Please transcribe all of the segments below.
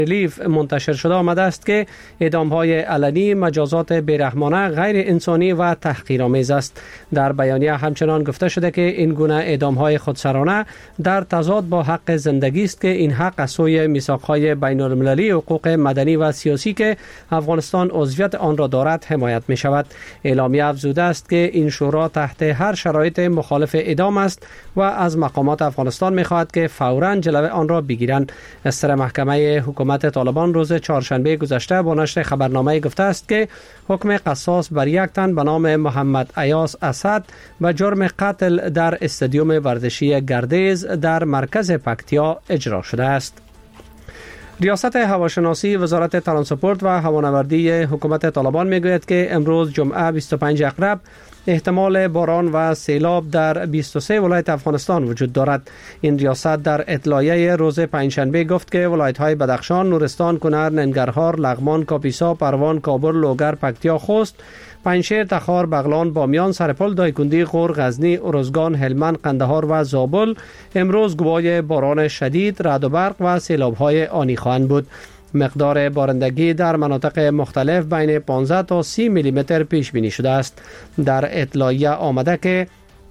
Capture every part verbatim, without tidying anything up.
ریلیف منتشر شده آمده است که اعدام‌های علنی، مجازات بیرحمانه، غیر انسانی و تحقیرآمیز است. در بیانیه همچنان گفته شده که این گونه اعدام‌های خودسرانه در تضاد با حق زندگی است که این حق از سوی میثاق‌های بین‌المللی حقوق مدنی و سیاسی که افغانستان عضویت آن را دارد حمایت می‌شود. اعلامیه افزوده است که این شورا تحت هر شرایط مخالف اعدام است و از مقامات افغانستان می‌خواهد که فوراً جلوه آن را بگیرند. استر محکمه حکومت طالبان روز چهارشنبه گذشته با نشر خبرنامه گفته است که حکم قصاص بر یک تن به نام محمد ایاس اسد به جرم قتل در استادیوم ورزشی گردیز در مرکز پکتیا اجرا شده است. ریاست هواشناسی وزارت ترانسپورت و هوانوردی حکومت طالبان میگوید که امروز جمعه بیست و پنج اکرب احتمال باران و سیلاب در بیست و سه ولایت افغانستان وجود دارد. این ریاست در اطلاعیه روز پنجشنبه گفت که ولایت‌های بدخشان، نورستان، کنر، ننگرهار، لغمان، کاپیسا، پروان، کابل، لوگر، پکتیا، خوست، پنجشیر، تخار، بغلان، بامیان، سرپل، دایکندی، غور، غزنی، ارزگان، هلمند، قندهار و زابل امروز گواه باران شدید، رعد و برق و سیلاب‌های آنی خواهند بود. مقدار بارندگی در مناطق مختلف بین پانزده تا سی میلی متر پیش بینی شده است. در اطلاعیه آمده که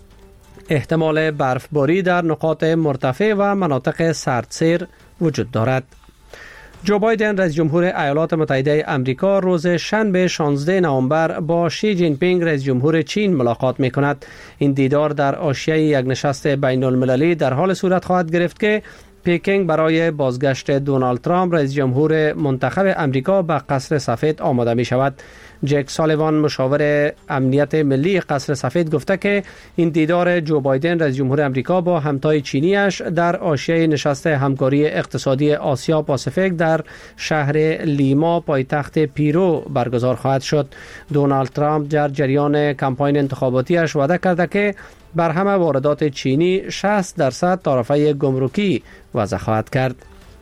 احتمال برفباری در نقاط مرتفع و مناطق سردسیر وجود دارد. جو بایدن رئیس جمهور ایالات متحده آمریکا روز شنبه شانزده نوامبر با شی جین پینگ رئیس جمهور چین ملاقات می کند. این دیدار در حاشیه یک نشست بین المللی در حال صورت خواهد گرفت که پیکینگ برای بازگشت دونالد ترامپ رئیس جمهور منتخب امریکا به قصر سفید آماده می شود. جک سالیوان مشاور امنیت ملی قصر سفید گفته که این دیدار جو بایدن رئیس جمهور امریکا با همتای چینیش در حاشیه نشست همکاری اقتصادی آسیا پاسیفیک در شهر لیما پایتخت پیرو برگزار خواهد شد. دونالد ترامپ در جریان کمپاین انتخاباتیش وعده کرده که بر همه واردات چینی شصت درصد تعرفه گمرکی وضع خواهد کرد.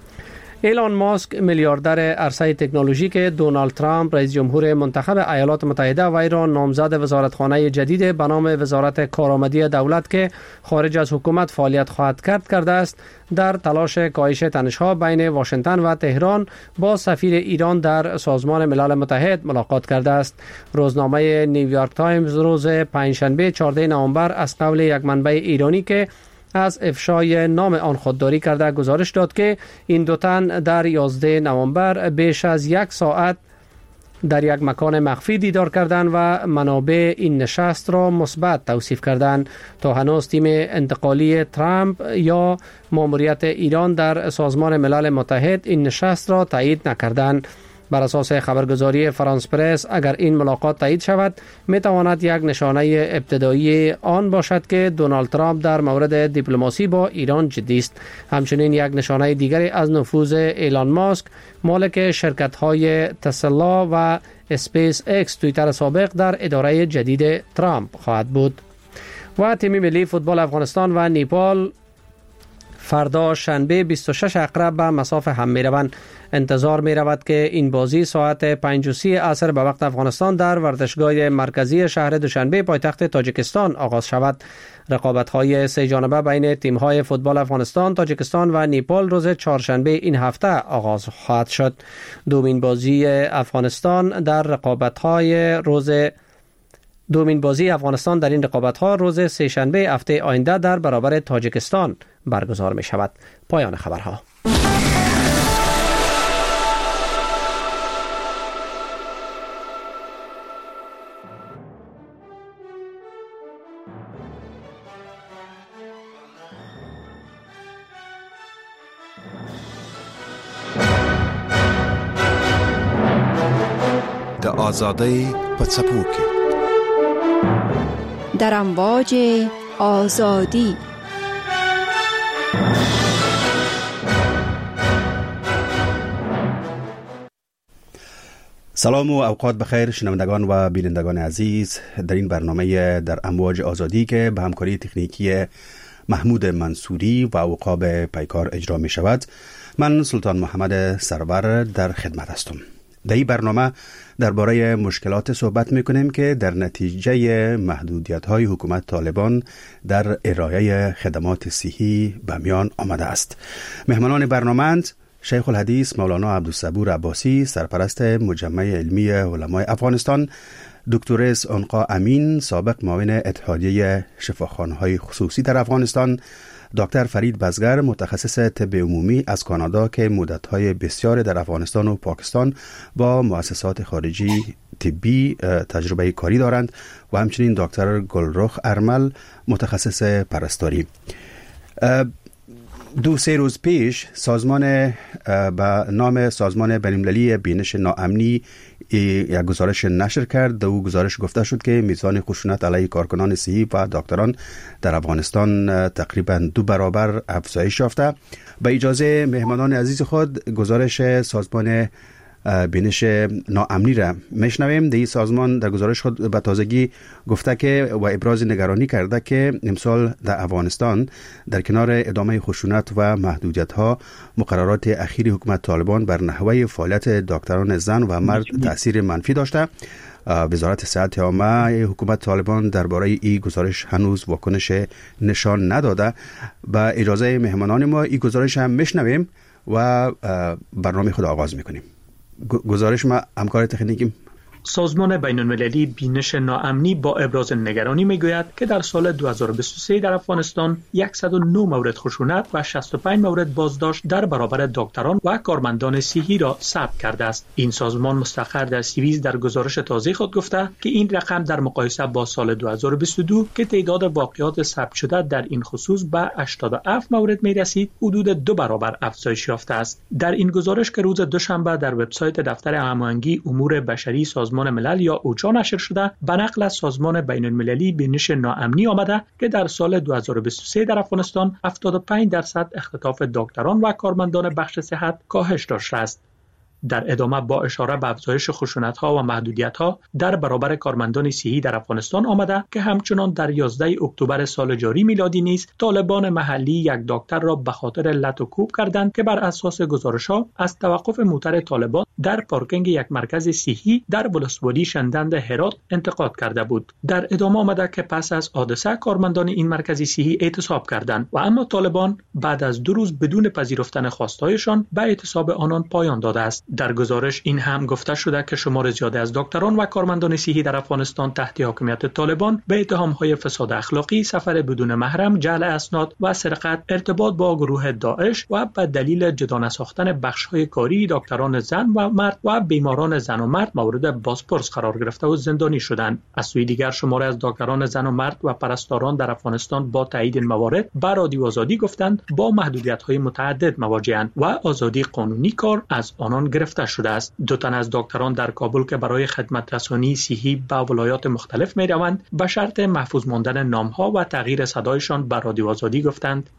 ایلان ماسک میلیاردر عرصه تکنولوژی که دونالد ترامپ رئیس جمهور منتخب ایالات متحده و ایران نامزد وزارتخانه جدید به نام وزارت کارآمدی دولت که خارج از حکومت فعالیت خواهد کرد کرده است، در تلاش کاهش تنش‌ها بین واشنگتن و تهران با سفیر ایران در سازمان ملل متحد ملاقات کرده است. روزنامه نیویورک تایمز روز پنجشنبه چهارده نوامبر از قول یک منبع ایرانی که از افشای نام آن خودداری کرده گزارش داد که این دو تن در یازده نوامبر بیش از یک ساعت در یک مکان مخفی دیدار کردند و منابع این نشست را مثبت توصیف کردند. تا هنوز تیم انتقالی ترامپ یا ماموریت ایران در سازمان ملل متحد این نشست را تایید نکردند. بر اساس خبرگزاری فرانس پرس اگر این ملاقات تایید شود می تواند یک نشانه ابتدایی آن باشد که دونالد ترامپ در مورد دیپلماسی با ایران جدی است. همچنین یک نشانه دیگری از نفوذ ایلان ماسک مالک شرکت های تسلا و اسپیس ایکس توییتر سابق در اداره جدید ترامپ خواهد بود. و تیم ملی فوتبال افغانستان و نیپال فردا شنبه بیست و شش اکرب به مساف هم می روند. انتظار می رود که این بازی ساعت پنج و سی عصر به وقت افغانستان در ورزشگاه مرکزی شهر دوشنبه پایتخت تاجیکستان آغاز شود. رقابت‌های سه جانبه بین تیم‌های فوتبال افغانستان، تاجیکستان و نیپال روز چهارشنبه این هفته آغاز خواهد شد. دومین بازی افغانستان در رقابت‌های روز دومین بازی افغانستان در این رقابت‌ها روز سه شنبه هفته آینده در برابر تاجیکستان برگزار می شود. پایان خبرها. د آزادۍ په څپو کې در امواج آزادی سلام و اوقات بخیر شنوندگان و بینندگان عزیز، در این برنامه در امواج آزادی که به همکاری تکنیکی محمود منصوری و عقاب پیکار اجرا می شود، من سلطان محمد سرور در خدمت هستم. در این برنامه درباره مشکلات صحبت می کنیم که در نتیجه محدودیت های حکومت طالبان در ارائه خدمات صحی به میان آمده است. مهمانان برنامه شیخ الحدیث مولانا عبدالصبور عباسی سرپرست مجمع علمی علمای افغانستان، دکتر عنقا امین سابق معاون اتحادیه شفاخانه‌های خصوصی در افغانستان، دکتر فرید بزگر متخصص طب عمومی از کانادا که مدت‌های بسیار در افغانستان و پاکستان با مؤسسات خارجی طبی تجربه کاری دارند و همچنین دکتر گلرخ ارمل متخصص پرستاری. دو سه روز پیش سازمان به نام سازمان بین‌المللی بینش ناامنی یک گزارش نشر کرد. در او گزارش گفته شد که میزان خشونت علیه کارکنان صحی و دکتران در افغانستان تقریبا دو برابر افزایش یافته. به اجازه مهمانان عزیز خود گزارش سازمان بینش ناامنی را میشنویم. این سازمان در گزارش خود به تازگی گفته که و ابراز نگرانی کرده که امسال در افغانستان در کنار ادامه خشونت و محدودیت ها مقررات اخیر حکومت طالبان بر نحوه فعالیت دکتران زن و مرد تاثیر منفی داشته. وزارت صحت عامه حکومت طالبان درباره این گزارش هنوز واکنش نشان نداده. با اجازه مهمانان ما این گزارش هم میشنویم و برنامه خود آغاز میکنیم. گزارش ما همکار تکنیکی سازمان بین‌المللی بینش ناامنی با ابراز نگرانی میگوید که در سال دو هزار و بیست و سه در افغانستان صد و نه مورد خشونت و شصت و پنج مورد بازداشت در برابر دکتران و کارمندان صحی را ثبت کرده است. این سازمان مستقر در سوئیس در گزارش تازه خود گفته که این رقم در مقایسه با سال دو هزار و بیست و دو که تعداد واقعات ثبت شده در این خصوص به هشتاد و هفت مورد می رسید حدود دو برابر افزایش یافته است. در این گزارش که روز دوشنبه در وبسایت دفتر هماهنگی امور بشری سازمان ملل یا اوچا نشر شده، به نقل از سازمان بین‌المللی بینش ناامنی آمده که در سال دو هزار و بیست و سه در افغانستان هفتاد و پنج درصد اختطاف دکتران و کارمندان بخش صحت کاهش داشته است. در ادامه با اشاره به افزایش خشونت‌ها و محدودیت‌ها در برابر کارمندان صحی در افغانستان آمده که همچنان در یازده اکتبر سال جاری میلادی نیز طالبان محلی یک دکتر را به خاطر لط و کوب کردند که بر اساس گزارش‌ها از توقف موتر طالبان در پارکینگ یک مرکز صحی در ولسوالی شندند هرات انتقاد کرده بود. در ادامه آمده که پس از حادثه کارمندان این مرکز صحی اعتصاب کردند و اما طالبان بعد از دو روز بدون پذیرفتن خواستهایشان به اعتصاب آنان پایان داده است. در گزارش این هم گفته شده که شمار زیادی از دکتران و کارمندان صحی در افغانستان تحت حاکمیت طالبان به اتهام‌های فساد اخلاقی، سفر بدون محرم، جعل اسناد و سرقت، ارتباط با گروه داعش و به دلیل جدا نساختن بخش‌های کاری دکتران زن و مرد و بیماران زن و مرد مورد بازپرس قرار گرفته و زندانی شدند. از سوی دیگر شمار از دکتران زن و مرد و پرستاران در افغانستان با تایید این موارد به رادیو آزادی گفتند با محدودیت‌های متعدد مواجه‌اند و آزادی قانونی کار از آنان گرفته شده است. دو تن از دکتران در کابل که برای خدمت رسانی صحی به ولایات مختلف می روند به شرط محفوظ ماندن نامها و تغییر صدایشان به رادیو آزادی گفتند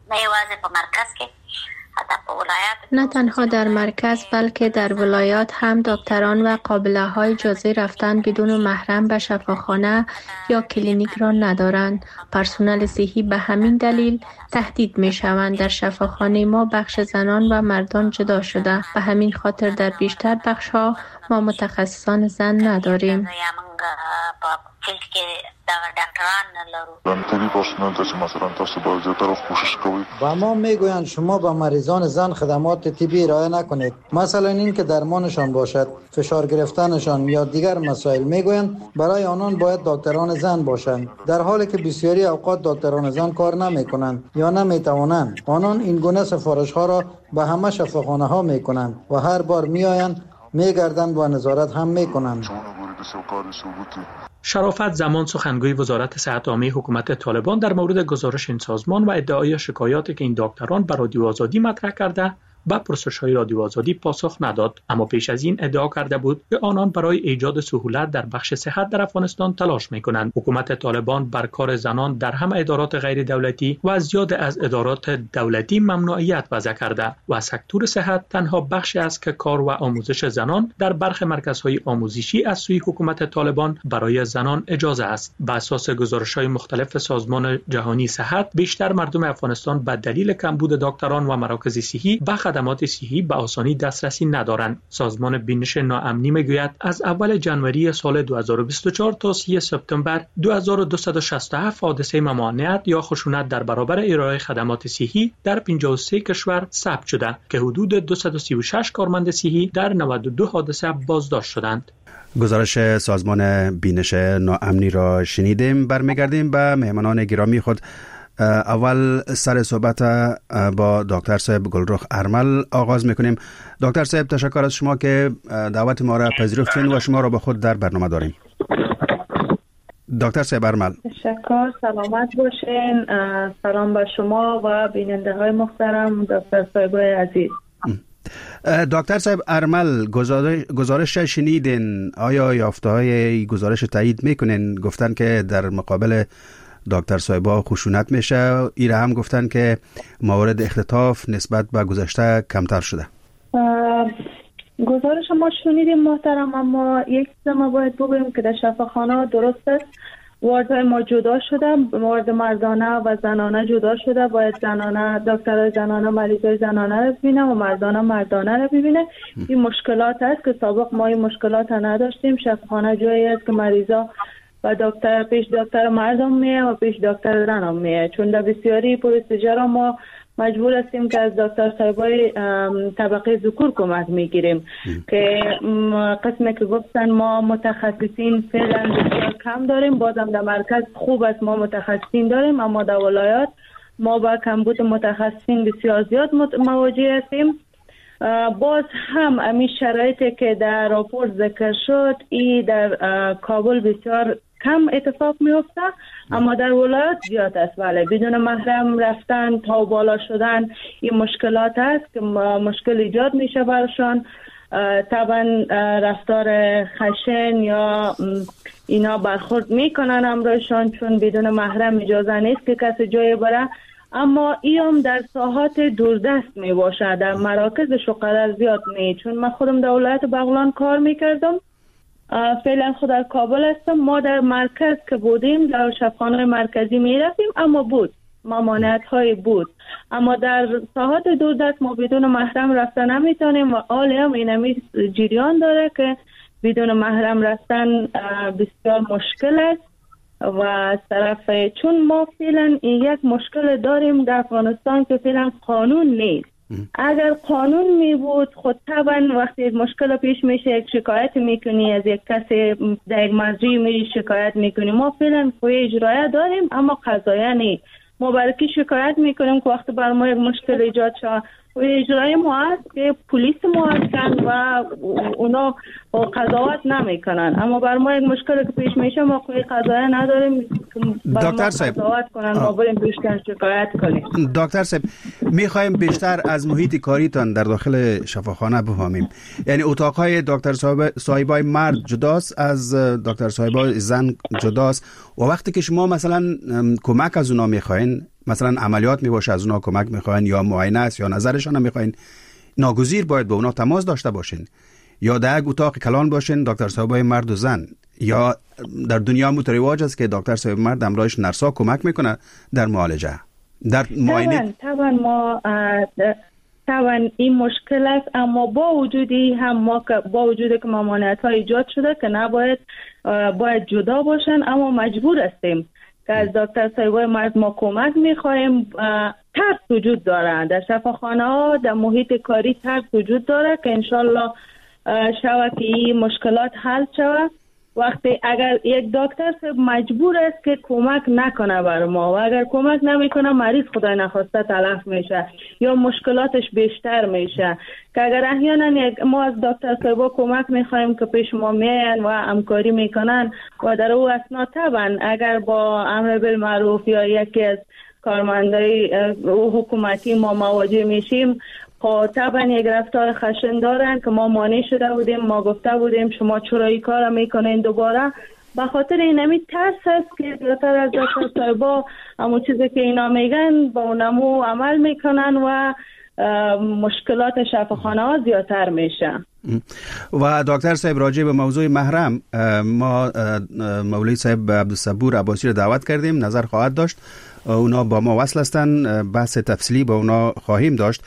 نه تنها در مرکز بلکه در ولایات هم دکتران و قابله های اجازه رفتن بدون محرم به شفاخانه یا کلینیک را ندارند. پرسنل صحی به همین دلیل تهدید می شوند. در شفاخانه ما بخش زنان و مردان جدا شده، به همین خاطر در بیشتر بخش ها ما متخصصان زن نداریم. و ما میگویند شما با مریضان زن خدمات طبی ارائه نکنید، مثلا این که درمانشان باشد، فشار گرفتنشان یا دیگر مسائل. میگویند برای آنان باید دکتران زن باشند، در حالی که بسیاری اوقات دکتران زن کار نمیکنند یا نمیتوانند. آنان این گونه سفارش ها را به همه شفاخانه ها میکنند و هر بار میآیند میگردند و نظارت هم میکنند. شرافت زمان سخنگوی وزارت صحت عامه حکومت طالبان در مورد گزارش این سازمان و ادعای شکایاتی که این دکتران بر رادیو آزادی مطرح کرده با پرسش‌های رادیو آزادی پاسخ نداد، اما پیش از این ادعا کرده بود که آنان برای ایجاد سهولت در بخش صحت در افغانستان تلاش می‌کنند. حکومت طالبان بر کار زنان در همه ادارات غیر دولتی و زیاد از ادارات دولتی ممنوعیت وضع کرده و سکتور صحت تنها بخشی است که کار و آموزش زنان در برخی مرکزهای آموزشی از سوی حکومت طالبان برای زنان اجازه است. بر اساس گزارش‌های مختلف سازمان جهانی صحت، بیشتر مردم افغانستان به دلیل کمبود دکتران و مراکز صحی به خدمات صحی به آسانی دسترسی ندارند. سازمان بینش ناامنی میگوید از اول جنوری سال دو هزار و بیست و چهار تا سی سپتامبر دو هزار و دویست و شصت و هفت حادثه ممانعت یا خشونت در برابر ارائه خدمات صحی در پنجاه و سه کشور ثبت شده که حدود دویست و سی و شش کارمند صحی در نود و دو حادثه بازداشت شدند. گزارش سازمان بینش ناامنی را شنیدیم. برمیگردیم به مهمانان گرامی خود. اول سر صحبت با دکتر صاحب گلرخ ارمل آغاز میکنیم. دکتر صاحب تشکر از شما که دعوت ما را پذیرفتین و شما را با خود در برنامه داریم. دکتر صاحب ارمل. تشکر، سلامت باشین. سلام به شما و بیننده های محترم. دکتر صاحب عزیز. دکتر صاحب ارمل، گزارش شنیدین؟ آیا یافته های گزارش تایید میکنین؟ گفتن که در مقابل دکتر صاحبا خشونت میشه. ایره هم گفتن که موارد اختطاف نسبت به گذشته کمتر شده. گزارش ما شنیدیم محترم، اما یک چیز ما باید بگوییم که در شفاخانه درست است واردهای ما جدا شده، وارد مردانه و زنانه جدا شده. باید زنانه دکترای زنانه مریضای زنانه رو ببینه و مردانه مردانه رو ببینه. این مشکلات است که سابق ما این مشکلات نداشتیم. شفاخانه جایی است که مریضا و دکتر پیش دکتر مردم میه و پیش دکتر زنم میه، چون در بسیاری پروسیجر ما مجبور هستیم که از دکتر صاحبای طبقه ذکور کمک میگیریم که قسمی که گفتن ما متخصصین فعلا بسیار کم داریم. بازم در مرکز خوب است ما متخصصین داریم، اما در ولایات ما با کمبود متخصصین بسیار زیاد مواجه هستیم. باز هم امی شرایطی که در راپور ذکر شد ای در کابل بسیار کم اتفاق میفته، اما در ولایات زیاد است. بله، بدون محرم رفتن تا بالا شدن این مشکلات است که مشکل ایجاد میشه برشان. طبعا رفتار خشن یا اینا برخورد میکنن امرایشان، چون بدون محرم اجازه نیست که کسی جای بره. اما ایم در ساحات دوردست می باشه، در مراکز شقدر زیاد نی. چون من خودم در ولایت بغلان کار میکردم، فعلا خود در کابل هستم. ما در مرکز که بودیم در شفاخانه مرکزی می رفتیم، اما بود ممانعت های بود، اما در ساحات دوردست ما بدون محرم رفتن نمیتونیم و حال هم اینمی جریان داره که بدون محرم رفتن بسیار مشکل است. و از طرف چون ما فعلا یک مشکل داریم در افغانستان که فعلا قانون نیست. اگر قانون می بود خود طبعا وقتی مشکل پیش میشه یک شکایت میکنی از یک کسی در یک مرجع میری شکایت میکنی. ما فعلا قوه اجرایی داریم اما قضاییه نیست. ما برای کی شکایت میکنیم که وقتی بر ما یک مشکل ایجاد شد قوه اجرایی ما هست که پلیس ما هستن و اونا قضاوت نمیکنن، اما بر ما یک مشکل که پیش میشه ما قوه قضاییه نداریم دکتر صاحب قضاوت کنن ما بریم بیشتر شکایت کنیم. دکتر صاحب میخوایم بیشتر از محیط کاریتان در داخل شفاخانه بفهمیم. یعنی اتاقهای دکتر صاحبای مرد جداست از دکتر صاحبای زن جداست و وقتی که شما مثلا کمک از اونا میخواین، مثلا عملیات میباشه از اونا کمک میخواین یا معاینه است یا نظرشان هم میخواین، ناگزیر باید با اونا تماس داشته باشین یا در یک اتاق کلان باشین دکتر صاحبای مرد و زن، یا در دنیا مترواج است که دکتر صاحب مرد همراهش نرسا کمک میکنه در معالجه در معاینه. طبعا ما طبعا این مشکل است، اما با وجودی هم ما با وجودی که ممانعت ها ایجاد شده که نباید باید جدا باشن، اما مجبور هستیم که از دکتر صاحبای مرد ما کمک میخوایم. ترس وجود داره در شفاخانه ها، در محیط کاری ترس وجود داره که انشالله شوه که این مشکلات حل شوه. وقتی اگر یک دکتر صاحب مجبور است که کمک نکنه بر ما و اگر کمک نمیکنه مریض خدای نخواسته تلف میشه یا مشکلاتش بیشتر میشه، که اگر احیانا ما از دکتر صاحبا کمک میخوایم که پیش ما میان و همکاری میکنن و در او اثنا طبعا اگر با امر بالمعروف یا یکی از کارمندای حکومتی ما مواجه میشیم خب طبعا یک رفتار خشن دارن که ما مانع شده بودیم، ما گفته بودیم شما چرا این کار میکنین دوباره. به خاطر این همی ترس هست که زیادتر از دکتر صاحبا همون چیزی که اینا میگن با اونمو عمل میکنن و مشکلات شفاخانه ها زیادتر میشه. و دکتر صاحب راجع به موضوع محرم ما مولوی صاحب عبدالصبور عباسی رو دعوت کردیم، نظر خواهد داشت، اونا با ما وصل هستن، بحث تفصیلی با اونا خواهیم داشت.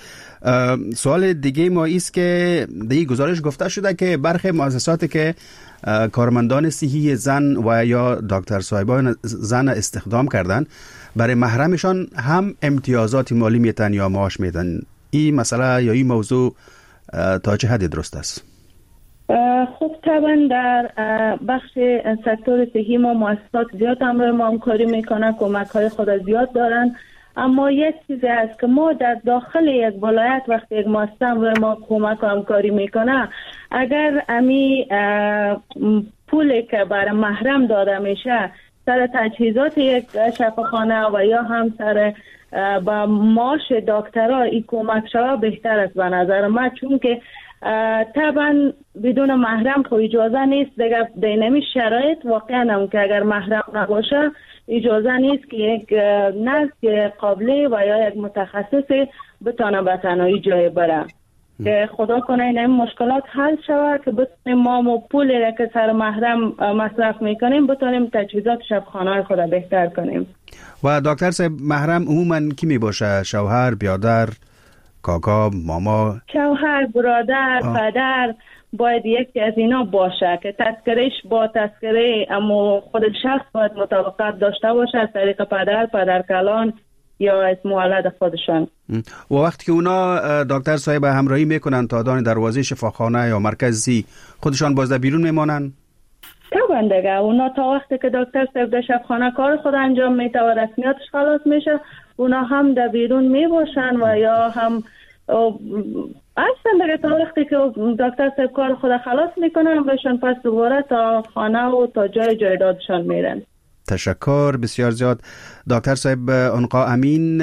سوال دیگه ما ایست که دیگه گزارش گفته شده که برخی مؤسساتی که کارمندان صحی زن و یا دکتر صاحبان زن استخدام کردن برای محرمشان هم امتیازات مالی میتن یا معاش میدن. این مسئله یا این موضوع تا چه حدی درست است؟ خب طبعا در بخش سکتور صحی ما مؤسسات زیاد همراه ما همکاری میکنن، کمک های خود زیاد دارن، اما یک چیزی هست که ما در داخل یک ولایت وقتی یک مؤسسه همراه ما کمک و همکاری میکنه، اگر امی پولی که برای محرم داده میشه سر تجهیزات یک شفاخانه و یا هم سر با معاش دکترها این کمک شود بهتر است به نظر من، چون که طبعا بدون محرم خو اجازه نیست دیگه. دینمی شرایط واقعا هم که اگر محرم نباشه اجازه نیست که یک نرس قابلی و یا یک متخصص بتانه به تنهایی جای بره. که خدا کنه این مشکلات حل شود که بتونیم ما مو پولی که سر محرم مصرف میکنیم بتونیم تجهیزات شفاخانه خود بهتر کنیم. و دکتر صاحب محرم عموما کی می باشه؟ شوهر، برادر، کاکا، ماما؟ شوهر، برادر، پدر باید یکی از اینا باشه که تذکرش با تذکره اما خود شخص باید مطابقت داشته باشه از طریق پدر، پدرکلان یا اسم ولد خودشان. و وقتی که اونا دکتر صاحب همراهی میکنن تا دان دروازه شفاخانه یا مرکزی، خودشان باز در بیرون میمانن؟ طبعا دیگه اونا تا وقتی که دکتر صاحب در شفاخانه کار خود انجام میده و رسمیاتش خلاص میشه، اونا هم در بیرون میباشن و یا هم اصلا دیگه تا وقتی که دکتر صاحب کار خود خلاص میکنن بهشون پس دوباره تا خانه و تا جای جایدادشان میرن. تشکر بسیار زیاد. دکتر صاحب عنقا امین،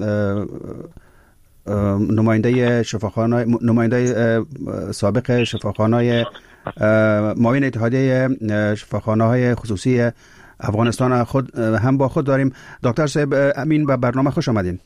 نماینده شفاخانه نماینده سابق شفاخانه معاون اتحادیه شفاخانه های خصوصی افغانستان خود هم با خود داریم. دکتر صاحب امین به برنامه خوش آمدین.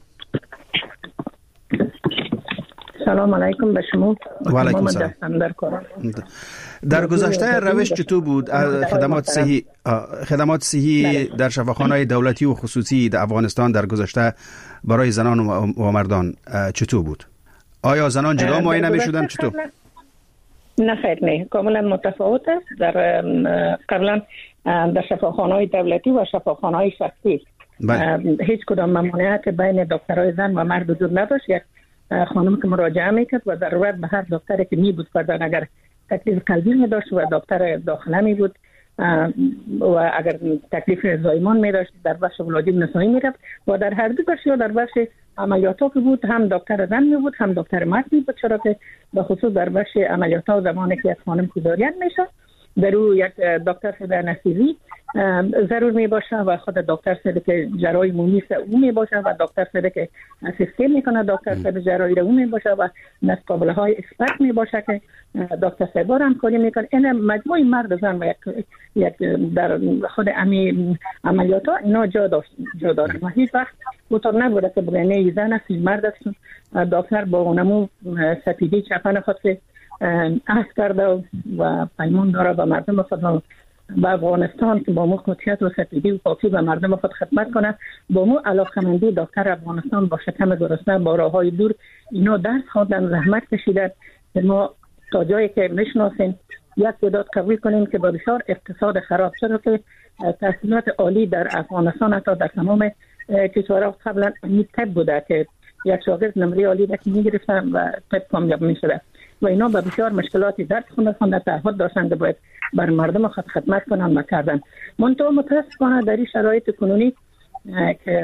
سلام علیکم به شما. و علیکم سلام. در گذشته روش چطور بود؟ خدمات صحی خدمات صحی در شفاخانه‌های دولتی و خصوصی در افغانستان در گذشته برای زنان و مردان چطور بود؟ آیا زنان جدا معاینه می‌شدند چطور؟ نه خیر نه، کاملا متفاوت است. در قبلا در شفاخانه‌های دولتی و شفاخانه‌های شخصی هیچ کدام ممانعت بین دکترای زن و مرد وجود نداشت. یک خانم که مراجعه میکرد و ضرورت به هر دکتری که می بود کردن، اگر تکلیف قلبی می داشت و دکتر داخله می بود و اگر تکلیف زایمان می داشت در بخش ولادی نسایی می رفت و در هر دو بخش یا در بخش عملیات بود هم دکتر زن می بود هم دکتر مرد می بود، چرا که به خصوص در بخش عملیات ها زمانی که یک خانم کوزاریت میشه در او یک دکتر صاحب انستزی ضرور می باشه و خود دکتر صاحب که جراحی مومیس او می باشه و دکتر صاحب که اسیسته میکنه دکتر صاحب جراحی رو می باشه و نسقابله های اکسپرت می باشه که دکتر صاحب هم کاری میکنه. این مجموعه مرد زن و یک, یک در خود امی عملیات ها اینا جا داشت جا دارن و هیچ وقت بطور نبوده که بگنه زن است مرد است. دکتر با اونمو سپیدی چپن خود که عهد کرده و پیمان داره و مردم خود و افغانستان که با مو قطعیت و سپیدی و پاکی و مردم خود خدمت کنه، با مو علاقمندی دکتر افغانستان با شکم گرسنه با راههای دور اینا درس خواندن، زحمت کشیدن که ما تا جایی که میشناسیم یک تعداد قبول کنیم که با بسیار اقتصاد خراب شده که تحصیلات عالی در افغانستان حتی در تمام کشورها قبلا تب بوده که یک شاگرد نمره عالی را که میگرفتن و تب کامیاب میشده و اینا به بسیار مشکلاتی درس خونده خونده تعهد داشتن که باید بر مردم خود خدمت کنن و کردن. منطقه متاسفانه در این شرایط کنونی که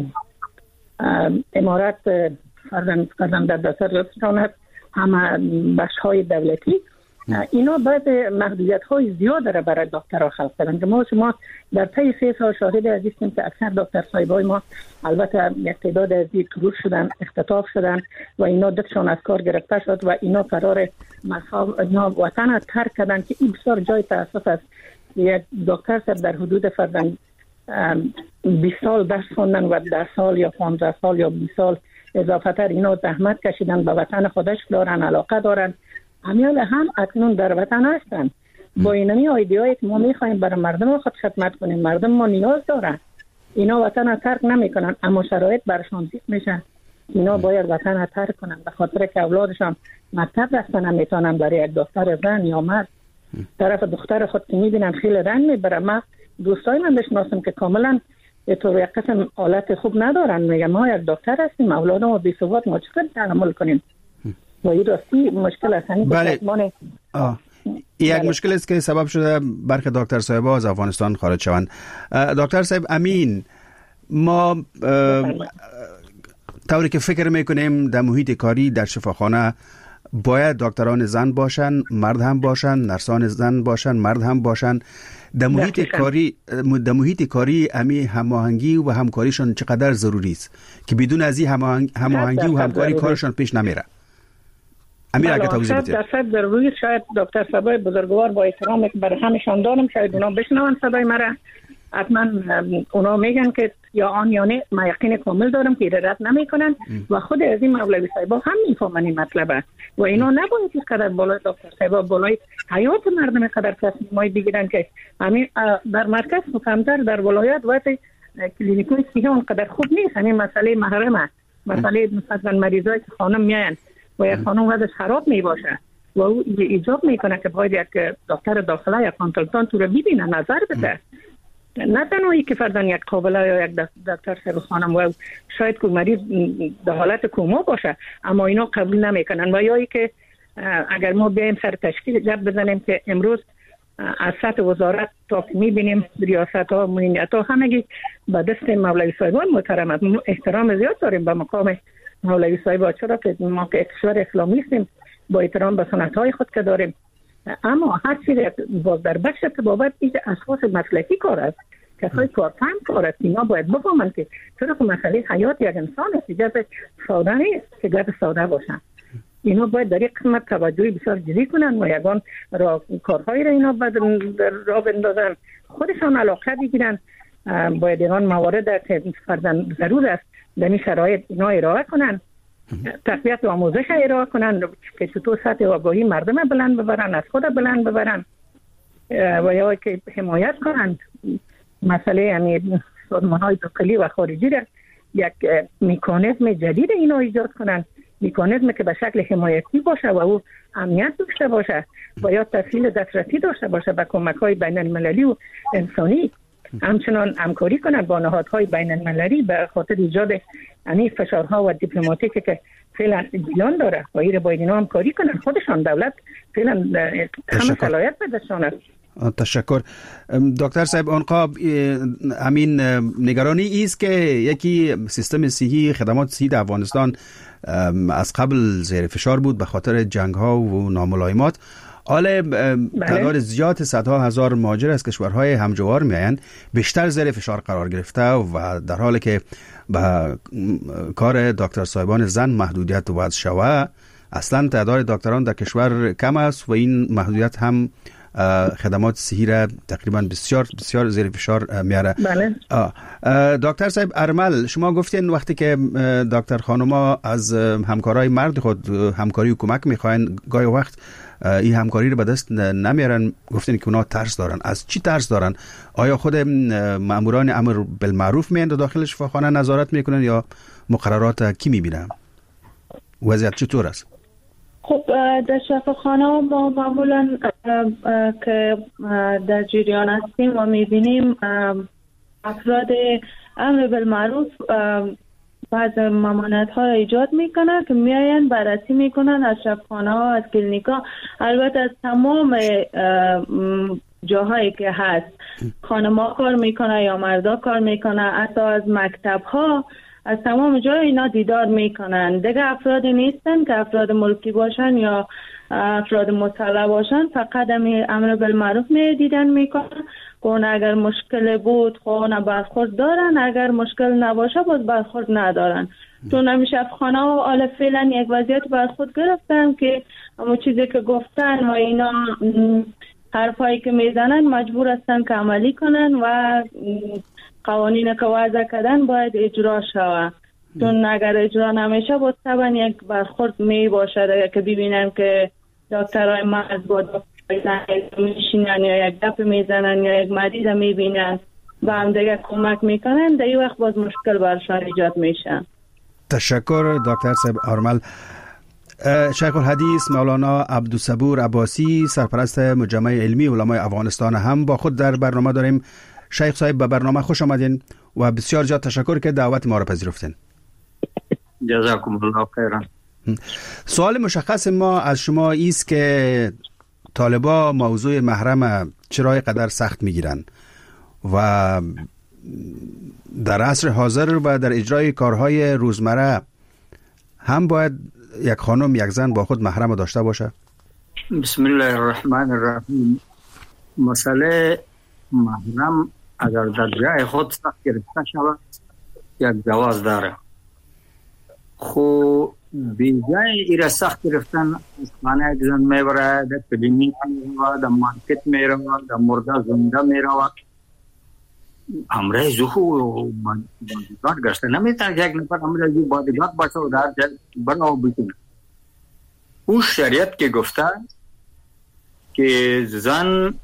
امارت فرزن در دستر رسانت همه بخش های دولتی اینا باید محدودیت های زیاد را برای دکترها خلق کردن که ما شما در طی سه سال شاهد عزیزیم که اکثر دکتر صاحبای ما البته یک تعداد از این تروش شدن، اختطاف شدن و اینا دستشان از کار گرفته شد و اینا قرار مصاب اینا وطن ترک کردن که این بسیار جای تاسف است. یک دکتر صاحب در حدود فرضاً بیست سال درس خوندن و در سال یا پانزده سال یا بیست سال اضافه تر اینا زحمت کشیدن به وطن خودش دارن، علاقه دارن، همیال هم اکنون در وطن هستن. با اینمی ایده‌ای که ما میخوایم برای مردم خود خدمت کنیم، مردم ما نیاز دارن، اینا وطن ترک نمیکنن اما شرایط برشان زیاد میشه اینا باید وطن را ترک کنن به خاطر که اولادشان مکتب رفتن نمیتونن برای یک دختر زن یا مرد. طرف دختر خود که میبینن خیلی رنگ میبره. من دوستای من بشناسم که کاملا تو یک قسم حالت خوب ندارن، میگن ما یک دکتر هستیم اولادم و بی ثبات ما چطور تحمل کنیم و این راستی مشکل است. بله یک مشکل است که سبب شده برخی دکتر صاحب‌ها از افغانستان خارج شوند. دکتر صاحب امین، ما طوری که فکر میکنیم در محیط کاری در شفاخانه باید دکتران زن باشن، مرد هم باشن، نرسان زن باشن، مرد هم باشن. در محیط کاری در محیط کاری امی هماهنگی و همکاریشون چقدر ضروری است که بدون از این هماهنگی و همکاری کارشون پیش نمیره. امیر اگه توضیح بدید. درصد ضروری. شاید دکتر صاحبای بزرگوار با احترامی که برای همشان دارم شاید اونا بشنون صدای مرا، حتما اونا میگن که یا آن یا نه، من یقین کامل دارم که رد نمیکنن و خود از این مولوی صاحبا هم میفهمن این مطلبه و اینا نباید که قدر بالای دکتر صاحبا بالای حیات مردم قدر تصمیمای بگیرن که همین در مرکز مفهمتر در ولایت وقت کلینیکوی صحی اونقدر خوب نیست. همین مسئله محرمه، مسئله مثلا مریضای که خانم میان و یک خانم وضعش خراب می باشه و او ایجاب میکنه که باید یک دکتر داخله یا کانسلتانت تو رو ببینه، نظر بده. نه تنهایی که فردن یک قابله یا یک دکتر صاحب خانم و شاید که مریض در حالت کوما باشه اما اینا قبول نمیکنن و یا ای که اگر ما بیایم سر تشکیل جب بزنیم که امروز از سطح وزارت تا که میبینیم ریاست ها مدیریت ها همگی به دست مولوی صاحبان محترمت. احترام زیاد داریم به مقام مولوی صاحبان، چرا که ما که کشور اسلامی هستیم با احترام به سنت های خود که داریم، اما هر چیزی باز در بخش تبابت این اساس مسلکی کار است. کسای کارفهم کار است. اینا باید بفهمن که چرا که مسئله حیات یک انسان است، گپ ساده نیست که گپ ساده باشن. اینا باید در یک قسمت توجهی بسیار جدی کنن و یگان را کارهایی را اینا باید را بندازن، خودشان علاقه بگیرن. باید اینا موارد که فرضاً ضرور است در این شرایط اینا ارائه کنن، تقویت و آموزش ارائه کنن که چطور سطح آگاهی مردم بلند ببرن، از خود بلند ببرن و یا که حمایت کنن. مسئله یعنی سازمان‌های داخلی و خارجی را یک مکانیزم جدید اینا ایجاد کنن، مکانیزم که به شکل حمایتی باشه و او امنیت داشته باشه و یا تسهیل دسترسی داشته باشه به کمک‌های بین المللی و انسانی. همچنان همکاری کنند با نهادهای بین المللی به خاطر ایجاد یعنی فشارها و دیپلماتیکی که فعلا جریان داره و این باید اینا همکاری کنند. خودشان دولت فعلا همه صلاحیت به دستشان است. تشکر دکتر صاحب. آنقا همین نگرانی است که یکی سیستم صحی خدمات صحی در افغانستان از قبل زیر فشار بود به خاطر جنگ ها و ناملایمات. حالا تعداد زیاد صدها هزار مهاجر از کشورهای همجوار میآیند بیشتر زیر فشار قرار گرفته و در حالی که به کار دکتر صاحبان زن محدودیت وضع شوه، اصلا تعداد دکتران در کشور کم است و این محدودیت هم خدمات صحی را تقریبا بسیار بسیار زیر فشار میاره. بله. دکتر صاحب ارمل، شما گفتین وقتی که دکتر خانوما از همکارای مرد خود همکاری و کمک میخواین گاهی وقت این همکاری رو به دست نمیارن، گفتین که اونا ترس دارن. از چی ترس دارن؟ آیا خود ماموران امر بالمعروف میان داخل شفاخانه نظارت میکنن یا مقررات کی میبینن؟ وضعیت چطور است؟ خب در شفاخانه ما معمولا که در جریان هستیم و میبینیم افراد امر بالمعروف بعض ممانعت ها را ایجاد میکنن که میاین بررسی میکنن از شفاخانه ها، از کلینیک ها، البته از تمام جاهایی که هست، خانما کار میکنه یا مردا کار میکنه، حتی از مکتب ها، از تمام جای اینا دیدار میکنن. دیگه افراد نیستن که افراد ملکی باشن یا افراد مسلح باشن، فقط امر بالمعروف می دیدن میکنن که اگر مشکل بود خونه برخورد دارن، اگر مشکل نباشه باز برخورد ندارن. چون همیشه افخانه و آل فعلا یک وضعیت برخورد گرفتن که همون چیزی که گفتن و اینا حرفایی که میزنن مجبور هستن که عملی کنن و قوانین که وضع کردن باید اجرا شود. چون اگر اجرا نمیشه باید طبعا یک برخورد می باشه که ببینن که دکترهای مرد با دکترهای میشینن یا یک دپ میزنن یا یک مریض میبینن و هم دیگه کمک میکنن، در این وقت باز مشکل برشان ایجاد میشه. تشکر دکتر صاحب آرمل. شیخ الحدیث مولانا عبدالصبور عباسی، سرپرست مجمع علمی علمای افغانستان هم با خود در برنامه داریم. شیخ صاحب به برنامه خوش آمدین و بسیار زیاد تشکر که دعوت ما را پذیرفتین. جزاکم الله خیرا. سوال مشخص ما از شما است که طالبا موضوع محرم چرا قدر سخت میگیرن و در عصر حاضر و در اجرای کارهای روزمره هم باید یک خانم یک زن با خود محرم داشته باشه؟ بسم الله الرحمن الرحیم. مسئله محرم اگر در جای خود سخت گرفته شود یک جواز داره، خو بی جای ایره سخت گرفتن از خانه یک زن میبره، در کلینیک میره، در مارکت میره، در مرده زنده میره، امره زخو بادیگارد گشته نمیتونه که یک نفر امره زو بادیگارد باشه و در جای بناو بکنه. او شریعت که گفته که زن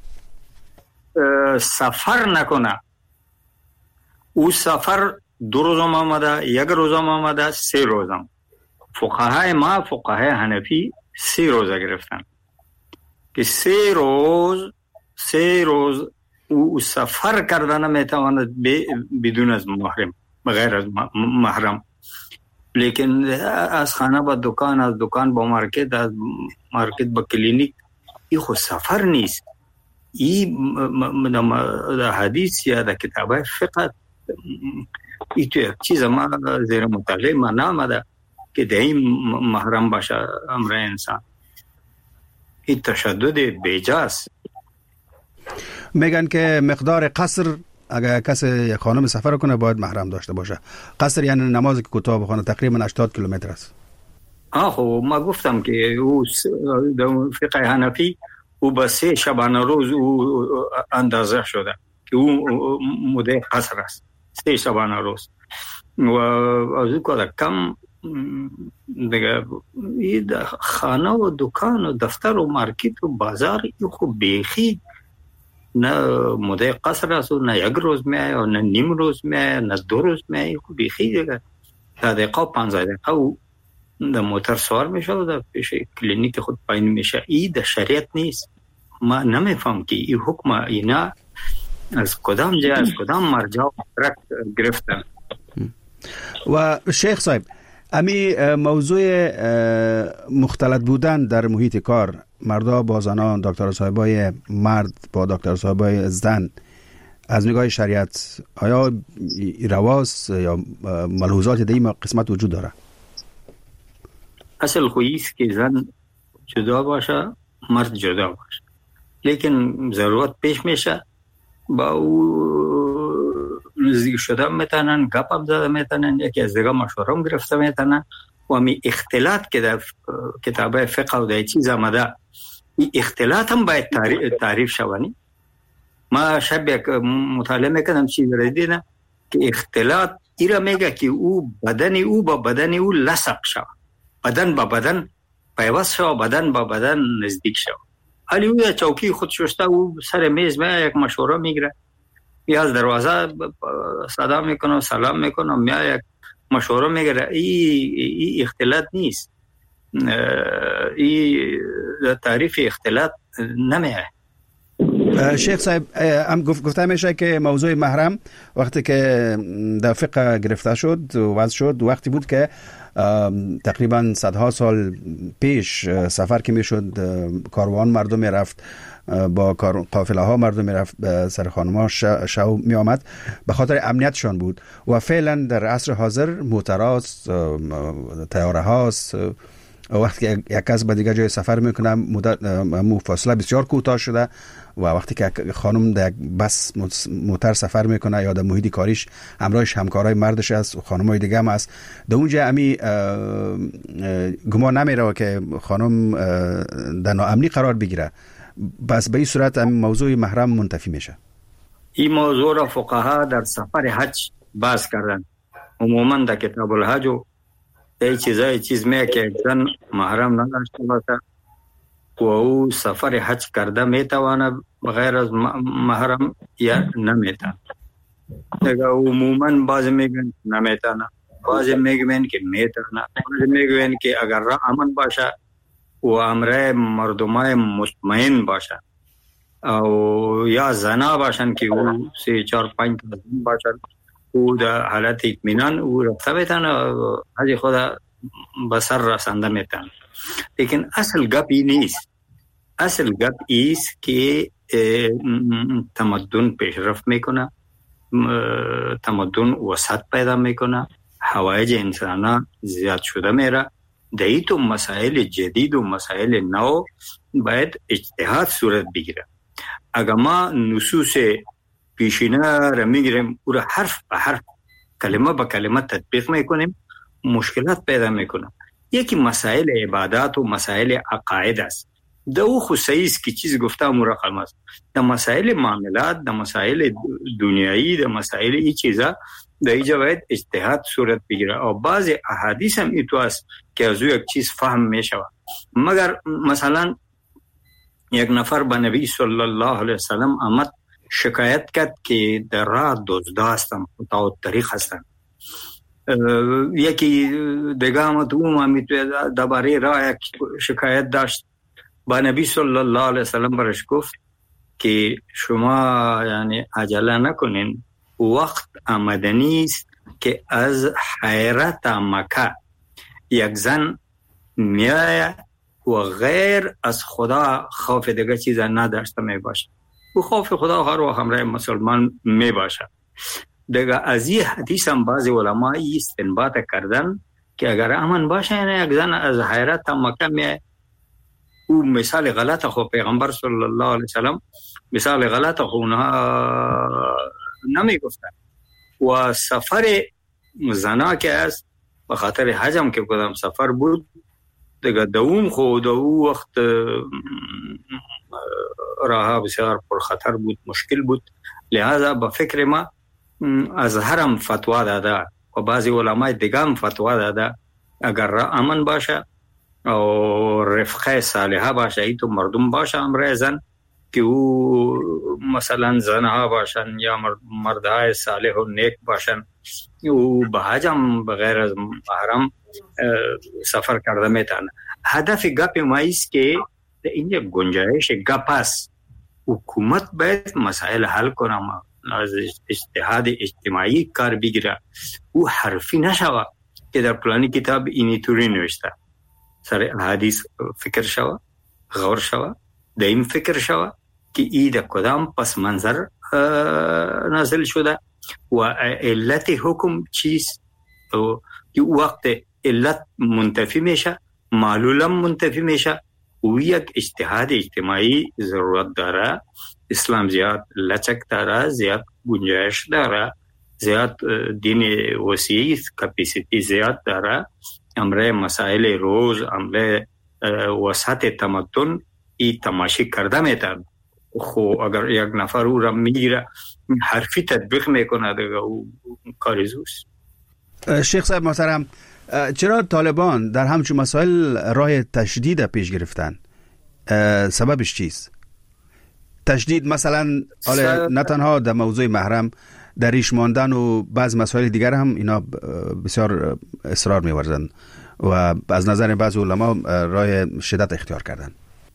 سفر نکنه، او سفر دو روزم آمده، یک روزم آمده، سه روزم. فقهای ما فقهای حنفی سه روزه گرفتن که سه روز سه روز او سفر کردن نمیتواند بدون از محرم، بغیر از محرم. لیکن از خانه با دکان، از دکان با مارکت، از مارکت با کلینیک، این خود سفر نیست. این در حدیث یا در کتاب فقه این تو یک چیز ما زیر مطالعه ما نامده که در این محرم باشه امر انسان. این تشدد بیجاست. میگن که مقدار قصر اگر کسی یک خانم سفر کنه باید محرم داشته باشه. قصر یعنی نماز که کوتاه بخونه، تقریبا هشتاد کیلومتر است. آه خب ما گفتم که او فقه حنفی او با سه شبانه روز او اندازه شده که او مده قصر است، سه شبانه روز. و از او که کم دیگه خانه و دکان و دفتر و مارکت و بازار این خوب بیخی نه مده قصر است و نه یک روز میای و نه نیم روز میای نه دو روز میای. خوب بیخی دیگه تا دقیقه پانزده دقیقه او در موتر سوار میشه و در پیش کلینیک خود پایین میشه. این در شریعت نیست. ما نمیفهم که این حکم اینا از کدام جای از کدام مرجع گرفتن. و شیخ صاحب امی موضوع مختلط بودن در محیط کار، مردا با زنان، دکتر صاحبای مرد با دکتر صاحبای زن، از نگاه شریعت آیا رواست یا ملحوظات در این قسمت وجود داره؟ اصل خوییست که زن جدا باشه، مرد جدا باشه، لیکن ضرورت پیش میشه با او نزدیک شده میتونن، گپ هم زده میتونن، یکی از دیگه مشورم گرفته میتونن. و همی اختلاط که در کتاب فقه و در چیز آمده، این اختلاط هم باید تعریف, تعریف شوانی. ما شب یک مطالعه میکنم چیز را دیدم که اختلاط ایرا میگه که او بدن او با بدن او لصق شود، بدن با بدن پیوست شود، بدن با بدن نزدیک شود. حالی او یا چوکی خود شسته او سر میز میاد یک مشوره میگیره، یا از دروازه صدا میکنه، سلام میکنه، میاد یک مشوره میگیره. این ای اختلاط نیست. این تعریف اختلاط نمیه. شیخ صاحب هم گفته میشه که موضوع محرم وقتی که در فقه گرفته شد و وضع شد، وقتی بود که تقریبا صدها سال پیش سفر که میشد، کاروان مردم میرفت، با قافله ها مردم میرفت سر خانم‌ها شو می آمد، به خاطر امنیتشان بود. و فعلا در عصر حاضر موتراست، طیاره هاست، وقتی که یک کس به دیگه جای سفر میکنه مدت مو فاصله بسیار کوتاه شده و وقتی که خانم در بس موتر سفر میکنه یا در محیط کاریش همراهش همکارای مردش است و خانمای دیگه هم است، در اونجا امی گمان نمیره که خانم در ناامنی قرار بگیره. بس به این صورت امی موضوع محرم منتفی میشه. این موضوع را فقها در سفر حج باز کردن. عموما در کتاب الحج ای چیزای چیز میه که زن محرم نداشته باشه و او سفر حج کرده میتوانه بغیر از محرم یا نمیتونه. دیگه عموما باز میگن نمیتونه. بعضی میگوین که میتونه، بعضی میگوین که اگر راه امن باشه و امر مردمای مطمئن باشه او یا زنا باشن که او سه چهار پنج زن باشن او در حالت اطمینان او رفته میتن از خدا بسر رسنده میتن. لیکن اصل گپ این نیست. اصل گپ ایست که تمدن پیشرفت میکنه، تمدن وسعت پیدا میکنه، حوایج انسان زیاد شده میره. دهی تو مسائل جدید و مسائل نو باید اجتهاد صورت بگیره. اگر ما نصوص پیشینه را میگیریم او را حرف به حرف کلمه به کلمه تطبیق میکنیم مشکلات پیدا میکنه. یکی مسائل عبادات و مسائل عقاید است. دو خصوصی است که چیز گفته مرقم است. در مسائل معاملات، در مسائل دنیایی، در مسائل این چیزا در اینجا باید اجتهاد صورت بگیره. و بعض احادیث هم ایتو است که از او یک چیز فهم میشود. مگر مثلا یک نفر به نبی صلی الله علیه وسلم آمد شکایت کرد که در راه دزدا هستم، تا طریق هستم. یکی دیگه آمد او هم درباره راه یک شکایت داشت. با نبی صلی الله علیه وسلم برش گفت که شما یعنی عجله نکنین، وقت آمدنی است که از حیرت مکه یک زن میآید و غیر از خدا خوف دیگه چیز نداشته می باشه. و خوف خدا هر وقت همراه مسلمان می باشه. دیگه از این حدیث هم بعضی علما استنباط کردن که اگر امن باشه یعنی یک زن از حیرت مکه میآید. او مثال غلط خو پیغمبر صلی الله علیه وسلم مثال غلط خو نمی گفتن. و سفر زنا که است به خاطر حجم که کدام سفر بود دیگه دوم خود او وقت راه بسیار پر خطر بود، مشکل بود. لہذا به فکر ما از حرم فتوا داده و بعضی علماء دیگه هم فتوا داده اگر راه امن باشه او رفقه صالحه باشه ای تو مردم باشه امرای زن که او مثلا زنها باشن یا مردهای صالح و نیک باشن او به حجم بغیر از محرم سفر کرده میتونه. هدف گپ ما ایست که این یک گنجایش گپ است. حکومت باید مسائل حل کنه، از اجتهاد اجتماعی کار بگیره. او حرفی نشوه که در پلانی کتاب اینی توری نوشته. سر حدیث فکر شوه، غور شوه، دائم فکر شوه که ای در کدام پس منظر نازل شده و علت حکم چیست. که وقت علت منتفی میشه، معلولم منتفی میشه و یک اجتهاد اجتماعی ضرورت داره. اسلام زیاد لچک داره، زیاد گنجایش داره، زیاد دین وسیع کپیسیتی زیاد داره. امره مسائل روز، امره وسط تمدن ای تماشی کرده میتن. خو اگر یک نفر او را میگیره حرفی تطبیق میکنه دیگه او کاریزوست. شیخ صاحب محترم، چرا طالبان در همچون مسائل راه تشدید پیش گرفتن؟ سببش چیست؟ تشدید مثلا نه تنها در موضوع محرم، در ریش ماندن و بعض مسائل دیگر هم اینا بسیار اصرار می‌ورزند و از نظر بعض علما راه شدت اختیار کردن.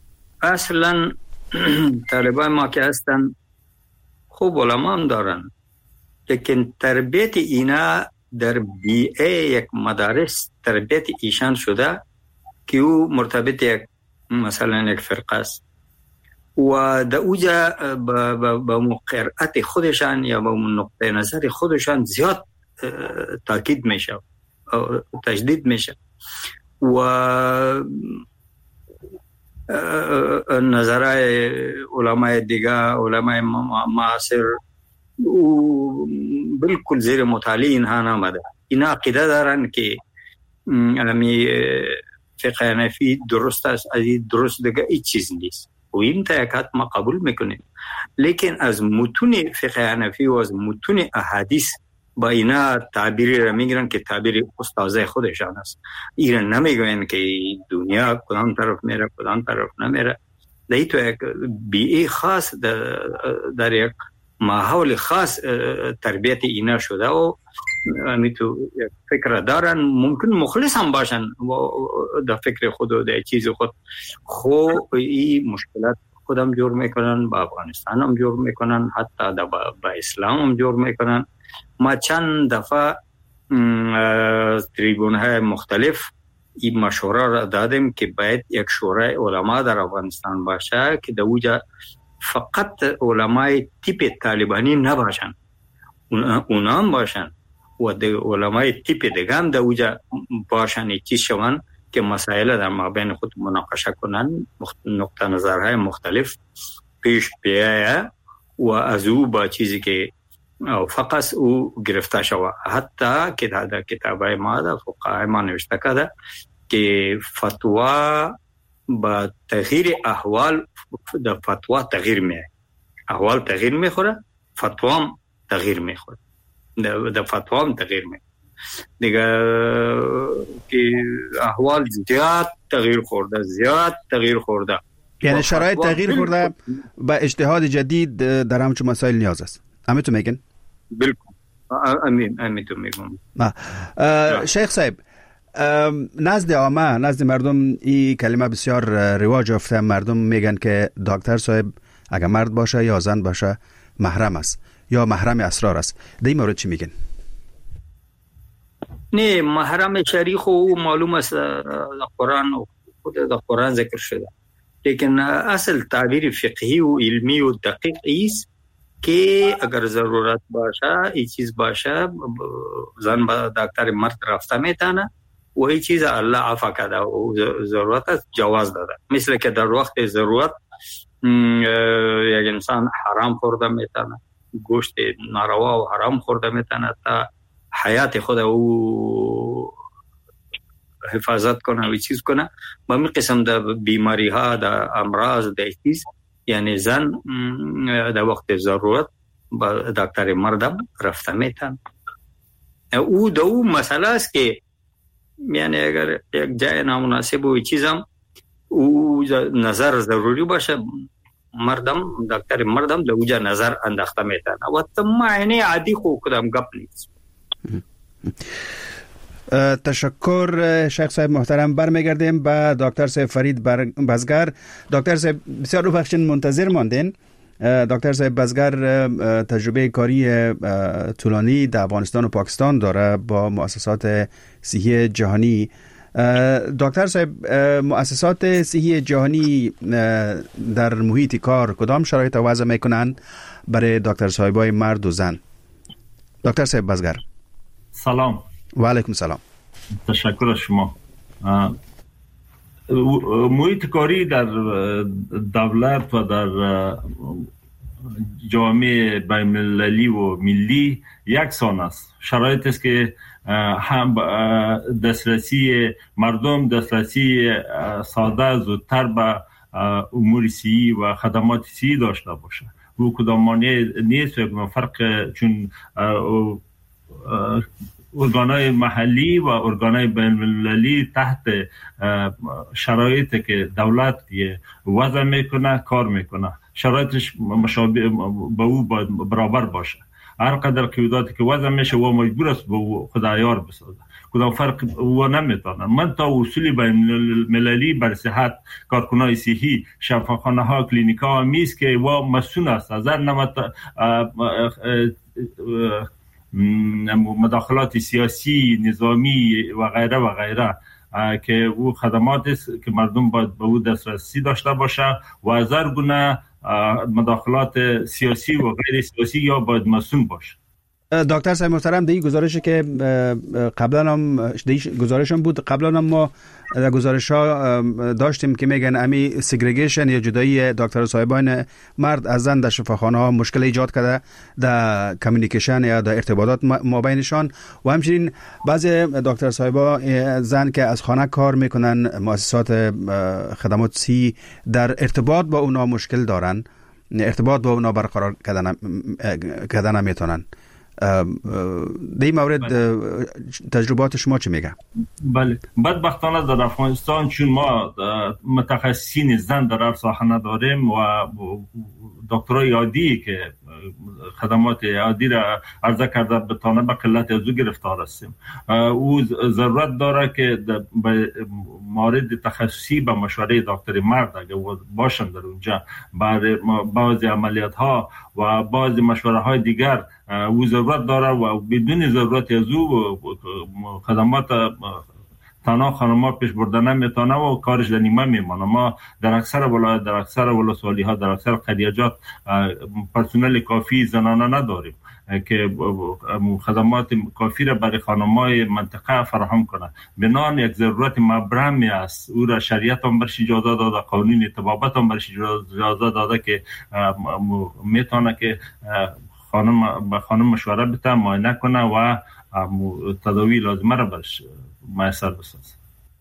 اصلا طالبان ما که هستن خوب علما هم دارن، لیکن تربیت اینا در بیئه یک مدارس تربیت ایشان شده که او مرتبط یک مثلا یک فرقه است و در اوجا با مقرعت خودشان یا با نقطه نظر خودشان زیاد تاکید میشه تجدید میشه و نظرهای علماء دیگه، علماء معاصر بالکل زیر مطالعه اینها نامده. اینا عقیده دارن که امی فقه حنفی درست است، از این درست دیگه هیچ چیز نیست و این تا یک حد ما قبول میکنیم. لیکن از متون فقه حنفی و از متون احادیث با اینا تعبیری را میگیرن که تعبیر استاذه خودشان است. اینا نمیگوین که دنیا کدام طرف میره کدام طرف نمیره. در تو یک بیئه خاص در, در یک ماحول خاص تربیت اینا شده و امی تو فکر دارن، ممکن مخلص هم باشن در فکر خود و در چیز خود، خو این مشکلات خودم جور میکنن، با افغانستان هم جور میکنن، حتی با, با اسلام هم جور میکنن. ما چند دفعه تریبون های مختلف این مشوره را دادیم که باید یک شورای علما در افغانستان باشه که در اوجا فقط علمای تیپ طالبانی نباشن، اونا هم باشن و در علمای تیپ دیگه هم در اوجا باشن، چیز شوان که مسائل در مابین خود مناقشه کنن، نقطه نظرهای مختلف پیش بیایه و از او با چیزی که فقط او گرفته شوه. حتی که در کتابای ما در فقهای ما نوشته کرده که فتوا با تغییر احوال در فتوا تغییر میه، احوال تغییر میخوره، فتوا هم تغییر میخوره، در فتوا هم تغییر میخوره دیگه، که احوال زیاد تغییر خورده، زیاد تغییر خورده، یعنی شرایط تغییر خورده، با اجتهاد جدید در همچون مسائل نیاز است. همه تو میگن؟ بالکل امین امین تو میگم. شیخ صاحب، نزد عامه، نزد مردم این کلمه بسیار رواج یافته، مردم میگن که دکتر صاحب اگر مرد باشه یا زن باشه محرم است یا محرم اسرار است. در این مورد چی میگن؟ نه، محرم شریع خو معلوم است در قرآن و خود در قرآن ذکر شده، لیکن اصل تعبیر فقهی و علمی و دقیق ایست که اگر ضرورت باشه این چیز باشه زن با دکتر مرد رفته میتونه و این چیز الله عفا کرده و ضرورت است جواز داده. مثل که در وقت ضرورت یک انسان حرام خورده میتونه، گوشت ناروا و حرام خورده میتونه تا حیات خود او حفاظت کنه و چیز کنه. با می قسم در بیماری ها، در امراض، در چیز، یعنی زن در وقت ضرورت با دکتر مردم رفته میتن. او دو او مسئله است که یعنی اگر یک جای نامناسب و چیزم او نظر ضروری باشه، مردم دکتر مردم در اوجا نظر انداخته میتن و تمامی عادی خو کدام گپ نیست. تشکر شیخ صاحب محترم. برمیگردیم به دکتر صاحب فرید بزگر. دکتر صاحب بسیار بخشین منتظر ماندین. دکتر صاحب بزگر تجربه کاری طولانی در افغانستان و پاکستان داره با مؤسسات صحی جهانی. دکتر صاحب، مؤسسات صحی جهانی در محیط کار کدام شرایط وضع میکنن برای دکتر صاحبای مرد و زن؟ دکتر صاحب بزگر سلام. و علیکم سلام. تشکر از شما. محیط کاری در دولت و در جامعه بین‌المللی و ملی یکسان است. شرایط است که هم دسترسی مردم، دسترسی ساده زودتر به امور صحی و خدمات صحی داشته باشه. او کدام مانع نیست و فرق، چون ارگانهای محلی و ارگانهای بین‌المللی تحت شرایطی که دولت وضع میکنه کار میکنه، شرایطش مشابه با او برابر باشه. هر قدر قیوداتی که وضع میشه و مجبور است به خدایار بسازه، کدام فرق و نمیتونه. من تا اصولی بین‌المللی بر صحت کارکنای صحی، شفاخانه ها، کلینیک ها میست که و مسئول است از هر نمط مداخلات سیاسی، نظامی و غیره و غیره، که او خدمات است که مردم باید به او دسترسی داشته باشه و از هر گونه مداخلات سیاسی و غیر سیاسی یا باید مسئول باشه. دکتر صاحب محترم، دی گزارشی که قبلا هم دی گزارش هم بود، قبلا هم ما در گزارش ها داشتیم که میگن امی سگریگیشن یا جدایی دکتر صاحبان مرد از زن در شفاخانه ها مشکل ایجاد کرده در کمیونیکیشن یا در ارتباطات مابینشان، و همچنین بعضی دکتر صاحبا زن که از خانه کار میکنن، مؤسسات خدمات صحی در ارتباط با اونا مشکل دارن، ارتباط با اونا برقرار کردن کردن نمیتونن. در این مورد تجربات شما چی میگه؟ بله، بدبختانه در افغانستان چون ما متخصصین زن در هر ساحه نداریم و دکترای عادی که خدمات عادی را عرضه کرده بتانه به قلت از او گرفتار هستیم. او ضرورت داره که به مورد تخصصی به مشوره دکتر مرد اگر باشن در اونجا برای بعضی عملیات ها و بعضی مشوره های دیگر او ضرورت داره و بدون ضرورت از او خدمات تنها خانم‌ها پیش برده نمیتونه و کارش در نیمه میمانه. ما در اکثر ولایت، در اکثر ولسوالی ها، در اکثر قریجات پرسنل کافی زنانه نداریم که خدمات کافی را برای خانم‌های منطقه فراهم کنه. بنان یک ضرورت مبرمی است. او را شریعت هم برش اجازه داده، قانون طبابت هم برش اجازه داده که میتونه که خانم به خانم مشوره بده، معاینه کنه و تداوی لازمه را برش میسر بساز.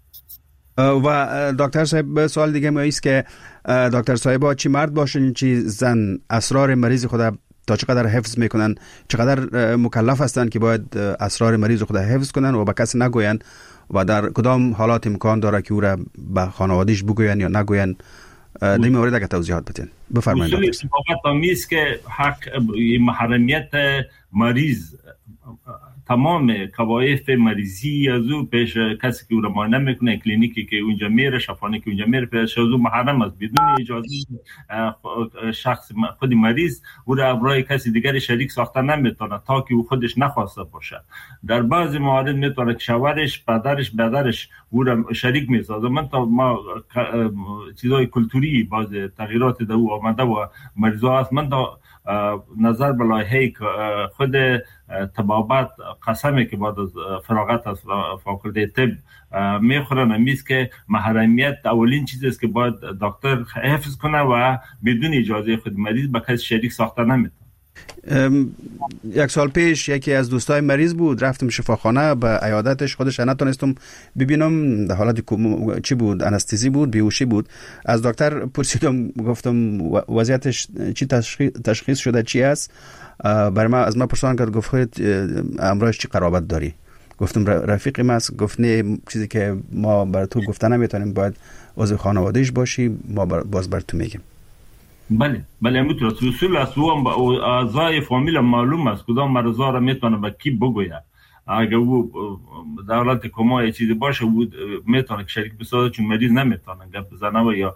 و دکتر صاحب سوال دیگه ما ایست که دکتر صاحبا چی مرد باشن چی زن اسرار مریض خود تا چقدر حفظ میکنن، چقدر مکلف هستند که باید اسرار مریض خود حفظ کنن و به کس نگوین و در کدام حالات امکان داره که او را به خانواده‌اش بگوین یا نگوین؟ در این مورد اگه توضیحات بدین بفرمایید. اصول اتفاقات آمیز که حق محرمیت مریض تمام کوایف مریضی از او پیش کسی که او را معاینه میکنه، کلینیکی که اونجا میره، شفاخانه که اونجا میره پیش از او محرم است. بدون اجازه شخص خود مریض او را برای کسی دیگری شریک ساخته نمیتونه تا که او خودش نخواسته باشه. در بعضی موارد میتونه که شوهرش، پدرش، برادرش او را شریک میسازه. من تا ما چیزای کلتوری باز تغییرات در او آمده و مریضا هست. من تا نظر به لایحه خود طبابت قسمی که بعد از فراغت از فاکولته طب میخورن امیز که محرمیت اولین چیزی است که باید دکتر حفظ کنه و بدون اجازه خود مریض به کسی شریک ساخته نمیتونه. یک سال پیش یکی از دوستای مریض بود، رفتم شفاخانه به عیادتش، خودش نتونستم ببینم، در حالت چی بود، انستزی بود، بیهوشی بود. از دکتر پرسیدم، گفتم وضعیتش چی تشخیص شده، چی است؟ برای ما از ما پرسان کرد، گفت خودت امراض چی قرابت داری؟ گفتم رفیقی من است. گفت نه، چیزی که ما بر تو گفته نمیتونیم، باید عضو خانواده‌اش باشی، ما باز بر تو میگیم. بله بله همینطور است. اصول است. او اعضای فامیل معلوم است کدام مرضا را میتونه به کی بگوید. اگر او دولت کما یه چیزی باشه او میتونه که شریک بسازه، چون مریض نمیتونه گپ بزنه و یا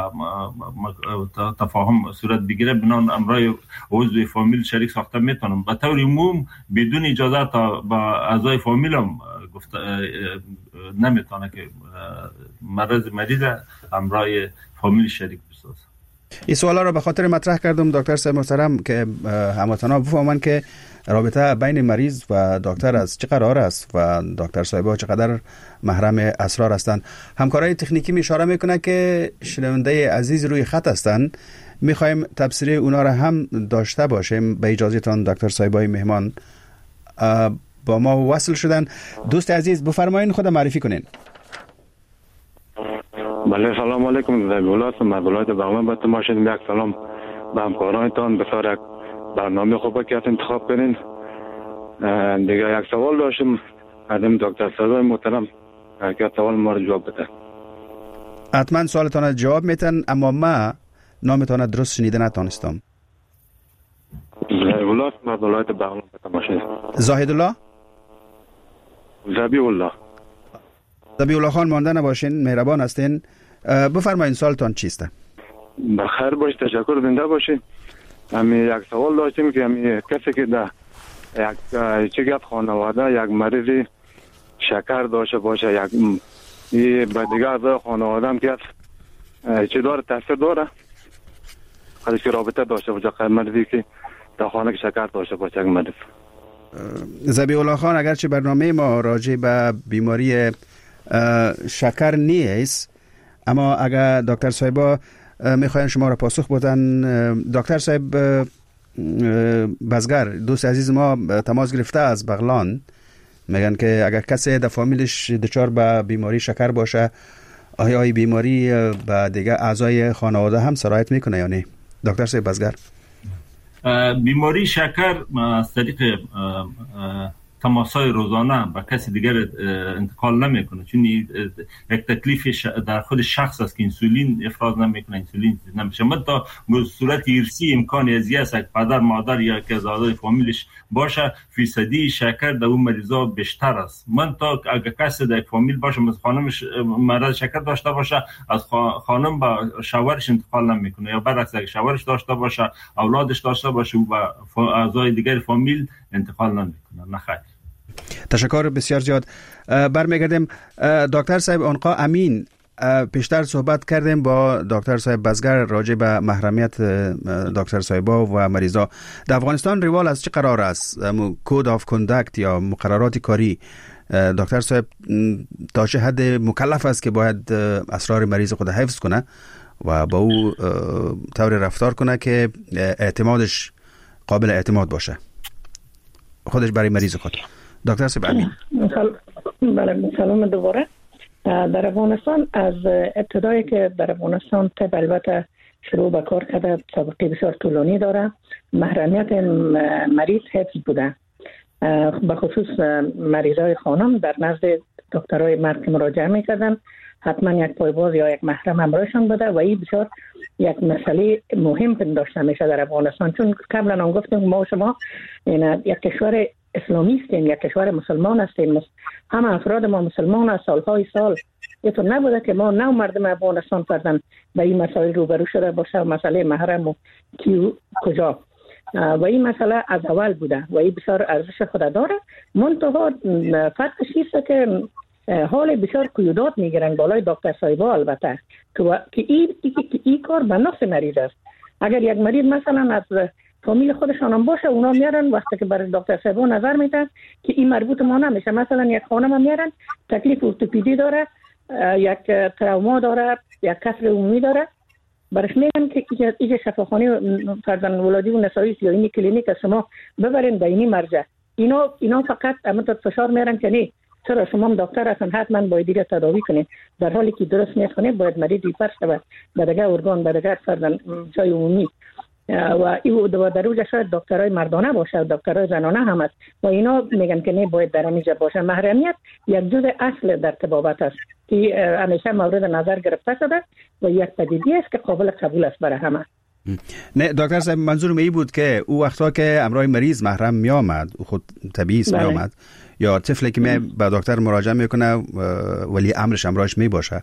تفاهم صورت بگیره. بنان امرای عضو فامیل شریک ساخته میتونم. به طور عموم بدون اجازه تا با اعضای فامیل هم گفته نمیتونه که مرض مریض امرای فامیل شریک بسازه. این سوالا رو به خاطر مطرح کردم دکتر صاحب محترم که هموطنان بفهمن که رابطه بین مریض و دکتر از چه قرار است و دکتر صاحبا چقدر محرم اسرار هستند. همکارای تکنیکی می اشاره میکنه که شنونده عزیز روی خط هستند، میخوایم تبصره اونا را هم داشته باشیم. به اجازهتان دکتر صاحبای مهمان با ما وصل شدن. دوست عزیز بفرمایید خود معرفی کنین. بله سلام علیکم. در ولایت ولایت بغلان به تماشین یک سلام به همکارانتان. بسیار یک برنامه خوبه که انتخاب کنین. دیگه یک سوال داشتم ادم دکتر صاحب محترم که سوال ما رو جواب بده. حتما سوالتان جواب میتن، اما ما نامتان درست شنیده نتونستم. ولایت ولایت بغلان به تماشین. زاهد الله زبی الله زبی الله خان مانده نباشین، مهربان هستین. بفرمایید سوالتان چیسته؟ بخیر باش، تشکر زنده باشین. امی یک سوال داشتیم که امی کسی که در یک چگت خانواده یک مریض شکر داشته باشه، یک ای به دیگه اعضای خانواده هم که چه داره تاثیر داره خودش که رابطه داشته باشه مریضی که در خانه که شکر داشته باشه یک مریض؟ زبی الله خان، اگرچه برنامه ما راجع به بیماری شکر نیست، اما اگر دکتر صاحبا میخواین شما را پاسخ بدن. دکتر صاحب بزگر دوست عزیز ما تماس گرفته از بغلان، میگن که اگر کسی در فامیلش دچار به بیماری شکر باشه، آیا این بیماری به دیگه اعضای خانواده هم سرایت میکنه یا نه؟ دکتر صاحب بزگر. بیماری شکر از طریق تماسای روزانه با کسی دیگر انتقال نمیکنه، چون یک تکلیف در خود شخص است که انسولین افراز نمیکنه، انسولین نمیشه. من تا صورت ارثی امکانی از است که پدر مادر یا که از اعضای فامیلش باشه، فیصدی شکر در اون مریضا بیشتر است. من تا اگه کسی در فامیل باشه مثل خانمش مرض شکر داشته باشه، از خانم با شوهرش انتقال نمیکنه، یا برعکس اگه شوهرش داشته باشه اولادش داشته باشه و اعضای دیگر فامیل انتقال نمیکنه. نخیر. تشکر بسیار زیاد. برمیگردیم دکتر صاحب آنقا امین، پیشتر صحبت کردیم با دکتر صاحب بزگر راجع به محرمیت دکتر صاحبا و مریضا. در افغانستان روال از چه قرار است؟ کود آف کانداکت یا مقررات کاری دکتر صاحب تا چه حد مکلف است که باید اسرار مریض خود حفظ کنه و با او طور رفتار کنه که اعتمادش قابل اعتماد باشه، خودش برای مریض خود؟ دکتر صاحب امین. بله، سلام دوباره. در افغانستان از ابتدایی که در افغانستان طب البته شروع به کار کرده سابقه بسیار طولانی داره، محرمیت مریض حفظ بوده. به خصوص مریضای خانم در نزد دکترای مرد که مراجعه میکردن حتما یک پایباز یا یک محرم همراهشان بوده و این بسیار یک مسئله مهم پنداشته میشه در افغانستان، چون قبلا هم گفتیم ما شما یک کشور اسلامی هستیم، یک کشور مسلمان هستیم، همه افراد ما مسلمان است. سالهای سال اینطور نبوده که ما نو مردم افغانستان فردن به این مسائل روبرو شده باشه، مسئله محرم و کی کجا، و این مسئله از اول بوده و این بسیار ارزش خود داره. منتها فرقش است که حال بسیار قیودات میگیرن بالای دکتر صاحبا البته که این این کار به نفع مریض است. اگر یک مریض مثلا از فامیل خودشان هم باشه، اونا میارن وقتی که برای دکتر صاحبا نظر میدن که این مربوط ما نمیشه، مثلا یک خانم هم میارن تکلیف ارتوپدی داره، یک تروما داره، یک کسر عمومی داره، برش میگن که اینجا شفاخانه فرزند ولادی و نسایی یا این کلینیک شما ببرین به اینی مرجع. اینا اینا فقط امتد فشار میارن که نه چرا شما هم دکتر هستن حتما باید دیگه تداوی کنید، در حالی که درست نیست کنید، باید مریضی فرش شود به دیگه ارگان به دیگه فرزند جای عمومی و این در اوج شاید دکترای مردانه باشه، دکترای زنانه هم است و اینا میگن که نه باید در اینجا باشه. محرمیت یک جزء اصل در طبابت است که همیشه مورد نظر گرفته شده و یک پدیده است که قابل قبول است برای همه. نه دکتر صاحب، منظورم این بود که او وقتا که امرای مریض محرم می آمد، خود طبیعی است می آمد، یا طفلی که می به دکتر مراجعه میکنه ولی امرش امرایش می باشه.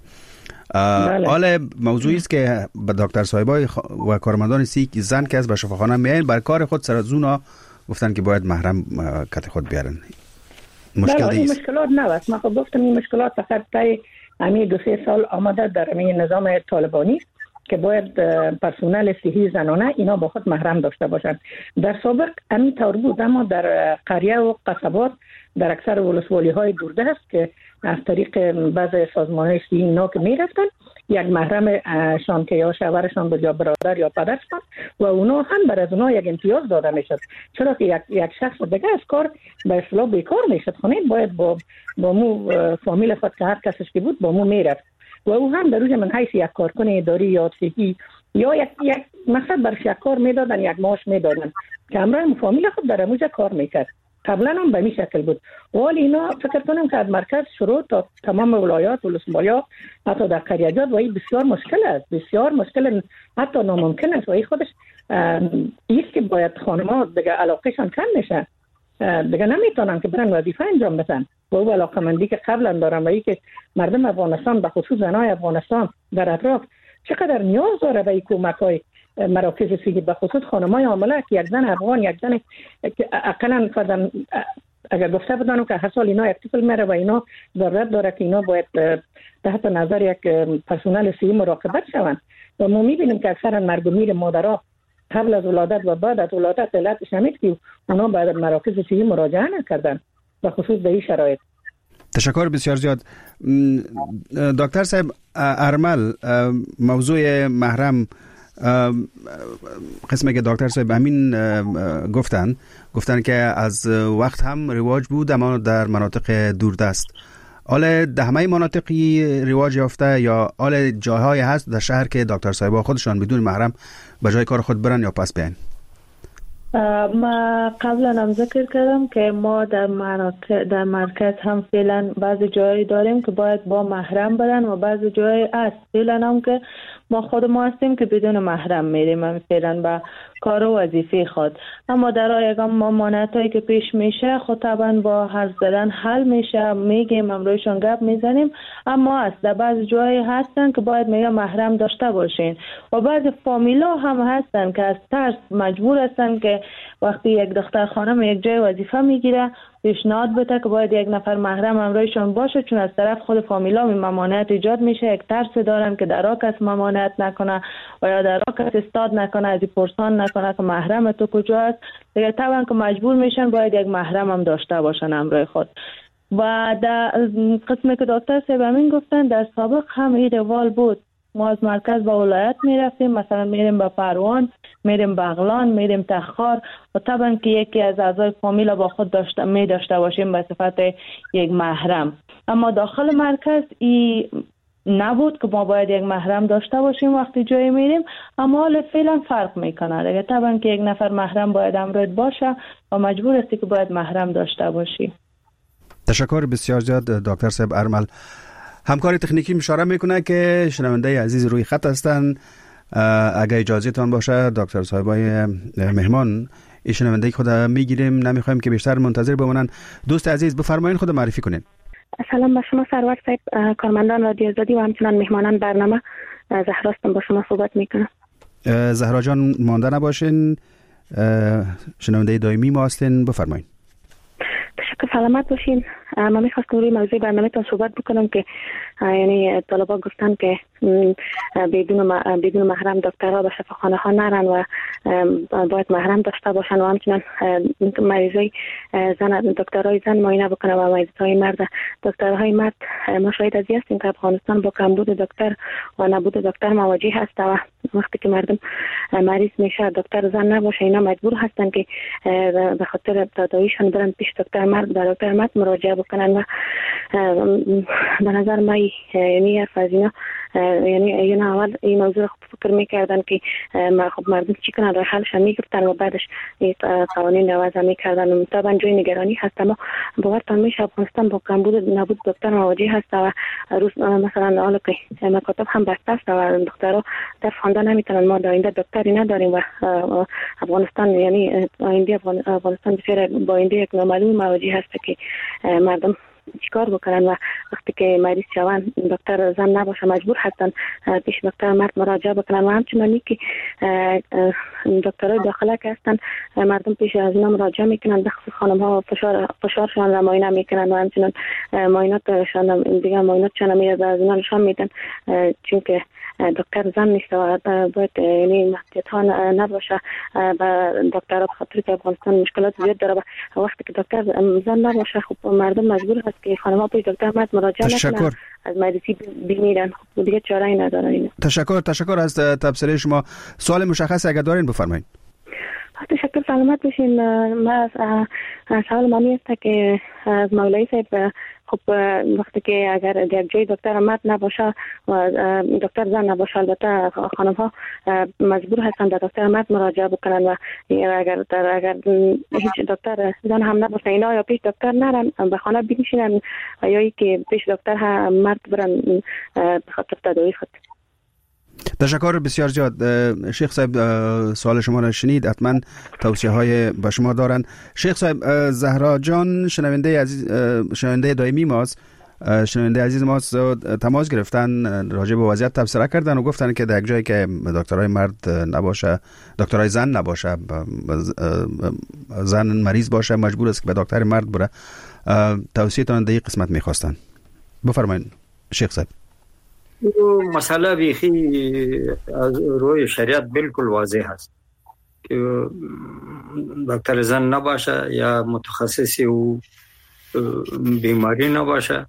حالا موضوعی است که به دکتر صاحبای و کارمندان سیک زن که از به شفاخانه میاین بر کار خود سر از اونا گفتن که باید محرم کت خود بیارن. مشکل این مشکلات نوست. من خب گفتم این مشکلات فقط تای همین دو سه سال آمده در همین نظام طالبانی که باید پرسونل صحی زنانه اینا با خود محرم داشته باشند. در سابق همین طور بود، اما در قریه و قصبات در اکثر ولسوالی های دوردست که از طریق بعض سازمان صحی اینا که میرفتن یک محرم شان که یا شوهرشان بود یا برادر یا پدرشان و اونا هم بر از اونا یک امتیاز داده میشد، چرا که یک یک شخص دیگه از کار به اصطلاح بیکار میشد خونه، باید با با مو فامیل خود که هر کسش که بود با مو میرفت و او هم در روز من حیث یک کارکن اداری یا صحی یا یک یک مقصد برش یک کار میدادن، یک معاش میدادن که همراه فامیل خود در موجه کار میکرد. قبلا هم به این شکل بود. ولی اینا فکر کنم که از مرکز شروع تا تمام ولایات و ولسوالی‌ها حتی در قریه‌جات و این بسیار مشکل است، بسیار مشکل، حتی ناممکن است و این خودش ایست که باید خانم‌ها دیگه علاقهشان کم میشه، دیگه نمیتونن که برن وظیفه انجام بدن و او علاقه‌مندی که قبلا دارن و این که مردم افغانستان به خصوص زنای افغانستان در اطراف چقدر نیاز داره به این کمک‌های مراکز صحی، به خصوص خانم‌های حامله که یک زن افغان یک زن اقلا فرضاً اگر گفته بدانم که هر سال اینا یک طفل میره و اینا ضرورت داره که اینا باید تحت نظر یک پرسونل صحی مراقبت شوند و ما میبینیم که اکثرا مرگ و میر مادرها قبل از ولادت و بعد از ولادت علتش همین که اونا باید مراکز صحی مراجعه نکردن به خصوص به این شرایط. تشکر بسیار زیاد. دکتر صاحب ارمل، موضوع محرم قسمی که دکتر صاحب همین گفتن گفتن که از وقت هم رواج بود اما در مناطق دوردست. حالا در همه مناطقی رواج یافته یا حالا جاهای هست در شهر که دکتر صاحبا خودشان بدون محرم به جای کار خود برن یا پس بیاین؟ ما قبلا هم ذکر کردم که ما در مرکز, در مرکز هم فعلا بعضی جایی داریم که باید با محرم برن و بعضی جایی است فعلا هم که ما خود ما هستیم که بدون محرم میریم هم فعلا با کار و وظیفه خود. اما در آیگام ممانعت هایی که پیش میشه خود طبعا با حرف زدن حل میشه، میگیم امرویشون گپ میزنیم. اما است در بعض جایی هستن که باید میگه محرم داشته باشین و بعض فامیلا هم هستن که از ترس مجبور هستن که وقتی یک دختر خانم یک جای وظیفه میگیره پیشنهاد بده که باید یک نفر محرم همراهشون باشه، چون از طرف خود فامیلا می ممانعت ایجاد میشه. یک ترس دارن که در کس ممانعت نکنه و یا در کس استاد نکنه، از پرسان نکنه که محرم تو کجا است. دیگه طبعا که مجبور میشن باید یک محرم هم داشته باشن همراه خود. و در قسمی که دکتر صاحب همین گفتن در سابق هم این روال بود. ما از مرکز به ولایت میرفتیم، مثلا میریم به پروان، میریم بغلان، میریم تخار و طبعا که یکی از اعضای فامیل با خود داشته می داشته باشیم به صفت یک محرم. اما داخل مرکز ای نبود که ما باید یک محرم داشته باشیم وقتی جایی میریم. اما حال فعلا فرق میکنه دیگه. طبعا که یک نفر محرم باید همراهت باشه و مجبور هستی که باید محرم داشته باشی. تشکر بسیار زیاد دکتر صاحب ارمل. همکار تکنیکی اشاره میکنه که شنونده عزیز روی خط هستن. اگه اجازه تان باشه دکتر صاحبای مهمان این شنونده خود میگیریم، نمیخوایم که بیشتر منتظر بمونن. دوست عزیز بفرمایید خود معرفی کنین. سلام به شما سرور صاحب، کارمندان رادیو آزادی و همچنان مهمانان برنامه. زهرا هستم، با شما صحبت میکنم. زهرا جان مانده نباشین، شنونده دائمی ما هستین، بفرمایید. تشکر، سلامت باشین. من میخواستم روی موضوع برنامه تان صحبت بکنم که یعنی طلبا گفتن که بدون بدون محرم دکترها به شفاخانه ها نرن و باید محرم داشته باشن و همچنان مریضای زن دکترای زن معاینه بکنن و مریضای مرد دکترهای مرد. ما شاهد از هستیم که افغانستان با کمبود دکتر و نبود دکتر مواجه هست و وقتی که مردم مریض میشه دکتر زن نباشه اینا مجبور هستن که به خاطر تداویشون برن پیش دکتر مرد و دکتر مرد مراجعه بکنن و به نظر من یعنی حرف از اینا یعنی اینا اول این موضوع خوب فکر میکردن که خب مردم چی کنن راه حلش میگفتن و بعدش قوانین وضع میکردن و طبعا جای نگرانی هست. اما باورتان میشه افغانستان با کمبود نبود دکتر مواجه هست و روز مثلا حالا که مکاتب هم بسته است و دکترها در خانده نمیتونن. ما در آینده دکتری نداریم و افغانستان یعنی آینده افغانستان بسیار با آینده یک نامعلوم مواجه هست که مردم چیکار بکنن و وقتی که مریض شون دکتر زن نباشه مجبور هستن پیش دکتر مرد مراجعه بکنن و همچنانی که دکترای داخله که هستن مردم پیش از اینا مراجعه میکنن، بخصوص خانم ها فشار فشارشان را معاینه میکنن و همچنان معایناتشان دیگه معایناتشان میاد از اینا نشان میدن، چون که دکتر زن نیست و باید یعنی محدودیت ها نباشه و دکترها به خاطر که افغانستان مشکلات زیاد داره و وقتی که دکتر زن نباشه خب مردم مجبور هست که خانم‌ها پیش دکتر مرد مراجعه نکنن، از مریضی بمیرن. خب دیگه چاره‌ای ندارن اینا. تشکر تشکر از تبصره شما. سوال مشخص اگر دارین بفرمایید. تشکر، سلامت باشین. من از سوال مانی است که از مولوی صاحب خب وقتی که اگر در جای دکتر مرد نباشه و دکتر زن نباشه البته خانم ها مجبور هستن در دکتر مرد مراجعه بکنن و اگر در اگر هیچ دکتر زن هم نباشه اینا یا پیش دکتر نرن به خانه بنشینن و یا ای که پیش دکتر هم مرد برن به خاطر تداوی خود. تشکر بسیار زیاد. شیخ صاحب سوال شما را شنید، حتما توصیه های به شما دارن. شیخ صاحب، زهرا جان شنونده عزیز شنونده دائمی ماست، شنونده عزیز ماست، تماس گرفتن راجع به وضعیت تبصره کردن و گفتن که در یک جایی که دکترای مرد نباشه، دکترای زن نباشه، زن مریض باشه مجبور است که به دکتر مرد بره. توصیه تان در این قسمت میخواستن، بفرمایید شیخ صاحب. مسئله بیخی از روی شریعت بالکل واضح است که دکتر زن نباشه یا متخصصی و بیماری نباشه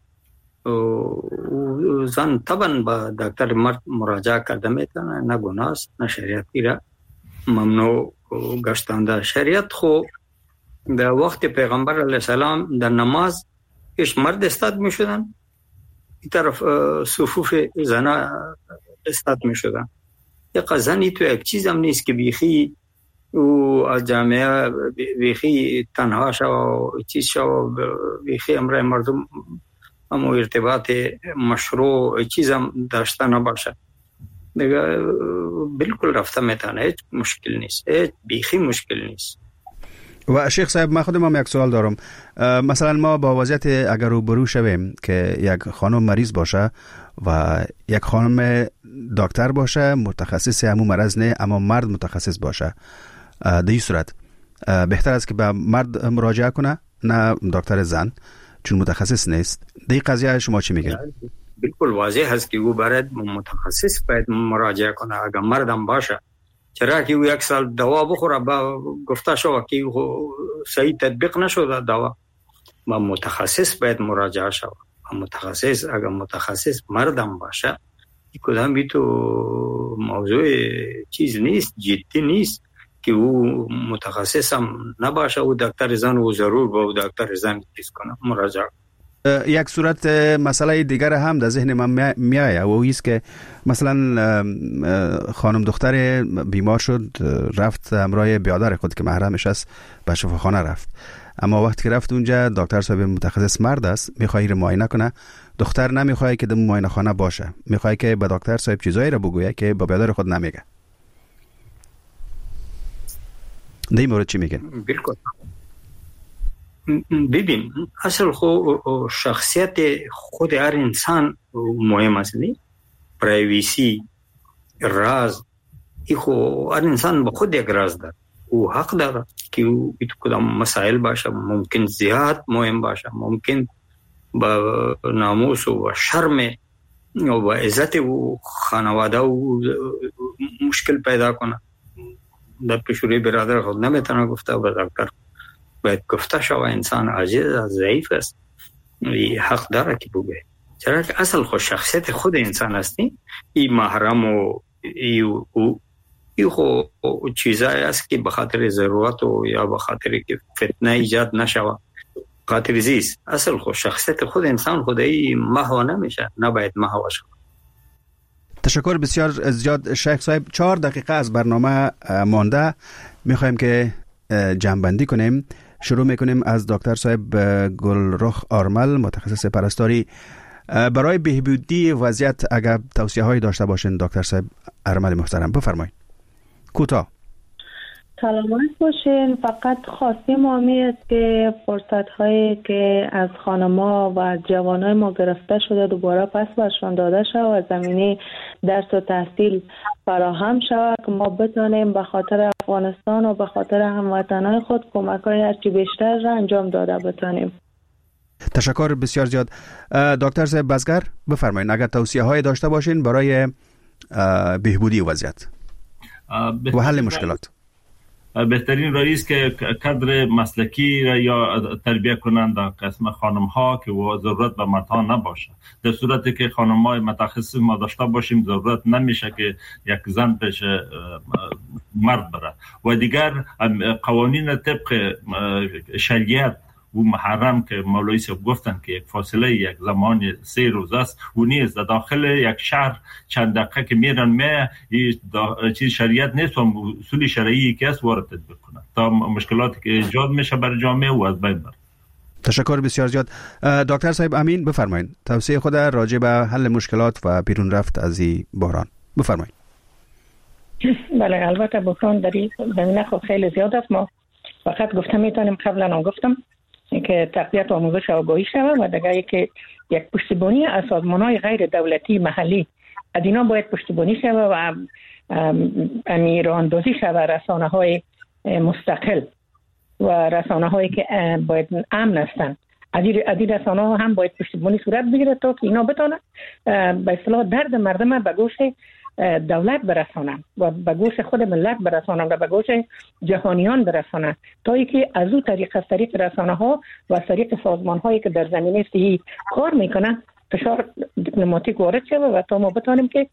و زن طبعا با دکتر مرد مراجعه کرده میتونه، نه گناه است نه شریعتی را ممنوع گشتنده. شریعت خو در وقت پیغمبر علیه السلام در نماز ایش مرد استاد می شدن، این طرف صفوف زنا استاد می شدن. یک زنی تو یک چیز هم نیست که بیخی او از جامعه بیخی تنها شو چیز شو بیخی امر مردم هم ارتباط مشروع چیزم داشته نباشه دیگه بالکل رفته میتونه، هیچ مشکل نیست، هیچ بیخی مشکل نیست. و شیخ صاحب من خودم هم یک سوال دارم. مثلا ما با وضعیت اگر روبرو شویم که یک خانم مریض باشه و یک خانم دکتر باشه متخصص همون مرض نه اما مرد متخصص باشه، در این صورت بهتر است که به مرد مراجعه کنه نه دکتر زن چون متخصص نیست؟ در این قضیه شما چی میگین؟ بالکل واضح هست که او باید متخصص باید مراجعه کنه اگر مردم باشه. چرا که او یک سال دوا بخوره با گفته شو که صحیح تطبیق نشده دوا، با متخصص باید مراجعه شو. متخصص اگر متخصص مردم باشه این کدام بی تو موضوع چیز نیست، جدی نیست که او متخصص هم نباشه و دکتر زن و ضرور با دکتر زن چیز کنه مراجعه. یک صورت مسئله دیگر هم در ذهن من میآید و او است که مثلا خانم دختر بیمار شد رفت همراه برادر خود که محرمش است به شفاخانه رفت، اما وقتی که رفت اونجا دکتر صاحب متخصص مرد است میخواد رو معاینه کنه، دختر نمیخواد که در معاینه خانه باشه، میخواد که به دکتر صاحب چیزایی رو بگویه که به برادر خود نمیگه. در این مورد چی میگن؟ بالکل ببین اصل خو شخصیت خود هر انسان مهم است، نه پرایویسی راز ای خو هر انسان به خود یک راز داره او حق داره که او تو کدام مسائل باشه ممکن زیاد مهم باشه، ممکن با ناموس و شرم و با عزت و خانواده و مشکل پیدا کنه. در پیشوری برادر خود نمیتونه گفته به دکتر باید گفته شو انسان عاجز ضعیف است، حق داره که بگه. چرا که اصل خود شخصیت خود انسان هستی این محرم و ای ای خو چیزایی است که به خاطر ضرورت و یا به خاطر که فتنه ایجاد نشوه خاطر زیست. اصل خود شخصیت خود انسان خودی محو نمیشه، نباید محو شود. تشکر بسیار زیاد شیخ صاحب. چهار دقیقه از برنامه مانده، میخوایم که جمع‌بندی کنیم. شروع میکنیم از دکتر صاحب گلرخ آرمل متخصص پرستاری. برای بهبودی وضعیت اگر توصیه هایی داشته باشین دکتر صاحب آرمل محترم بفرمایید. کوتاه. سلامت باشین. فقط خواستیم ما است که فرصت هایی که از خانما و جوانای ما گرفته شده دوباره پس برشان داده شد و زمینه درس و تحصیل فراهم شود که ما بتانیم به خاطر افغانستان و به خاطر هموطنان خود کمک های هرچی بیشتر را انجام داده بتانیم. تشکر بسیار زیاد. دکتر صاحب بزگر بفرمایید اگر توصیه هایی داشته باشین برای بهبودی وضعیت و حل مشکلات. بهترین راه است که کادر مسلکی را یا تربیت کنند در قسم خانم ها که ضرورت به مردها نباشه. در صورتی که خانم های متخصص ما داشته باشیم ضرورت نمیشه که یک زن پیش مرد بره. و دیگر قوانین طبق شریعت و محرم که مولوی صاحب گفتن که یک فاصله یک زمان سه روز است و نیست در داخل یک شهر چند دقیقه که میرن می چیز شریعت نیست و اصول شرعی که است وارد تطبیق کنند تا مشکلاتی که ایجاد میشه بر جامعه و از بین بره. تشکر بسیار زیاد. دکتر صاحب امین بفرمایید توصیه خود راجع به حل مشکلات و بیرون رفت از این بحران بفرمایید. بله البته بحران در این زمینه خب خیلی زیاد است. ما فقط گفتم میتونیم قبلا هم گفتم که تقویت و آموزش و آگاهی شود و دیگه که یک پشتیبانی از سازمان‌های غیر دولتی محلی از اینا باید پشتیبانی شود و امیراندازی شود رسانه‌های مستقل و رسانه‌هایی که باید امن هستند. از این رسانه‌ها هم باید پشتیبانی صورت بگیره تا که اینا بتونن به اصطلاح درد مردم به گوش دولت برسانن و به گوش خود ملت برسانن و به گوش جهانیان برسانن تا اینکه از اون طریق از طریق رسانه ها و از طریق سازمان هایی که در زمینه صحی کار میکنن فشار دیپلماتیک وارد شده و تا ما بتانیم که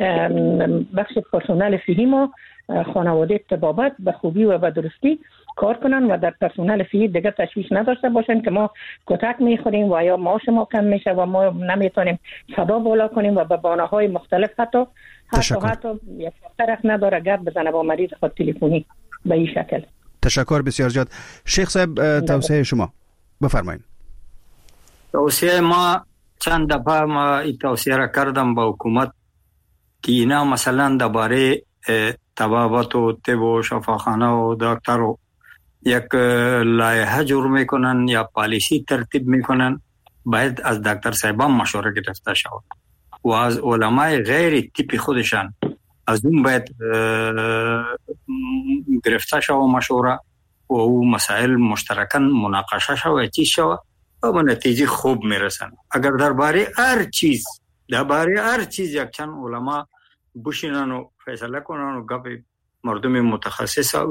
بخش پرسنل صحی ما خانواده طبابت به خوبی و به درستی کار کنن و در پرسنل صحی دیگه تشویش نداشته باشن که ما کتک میخوریم و یا معاش ما کم میشه و ما نمیتونیم صدا بالا کنیم و به بهانه‌های مختلف حتی حتی حتی یک طرف نداره گپ بزنه با مریض خود تلفنی. به این شکل. تشکر بسیار زیاد. شیخ صاحب توصیه شما بفرمایید. توصیه ما چند دفعه ما این توصیه را کردم با حکومت که اینا مثلا درباره طبابت و طب و شفاخانه و دکتر و یک لایحه جور میکنن یا پالیسی ترتیب میکنن، باید از دکتر صاحبان مشوره گرفته شود و از علمای غیر طبی خودشان از اون باید گرفته شود مشوره و او مسائل مشترکاً مناقشه شود چیز شود و به نتیجه خوب میرسن. اگر درباره هر چیز درباره هر چیز یک چند علما بشینن و فیصله کنن و گپ مردم متخصص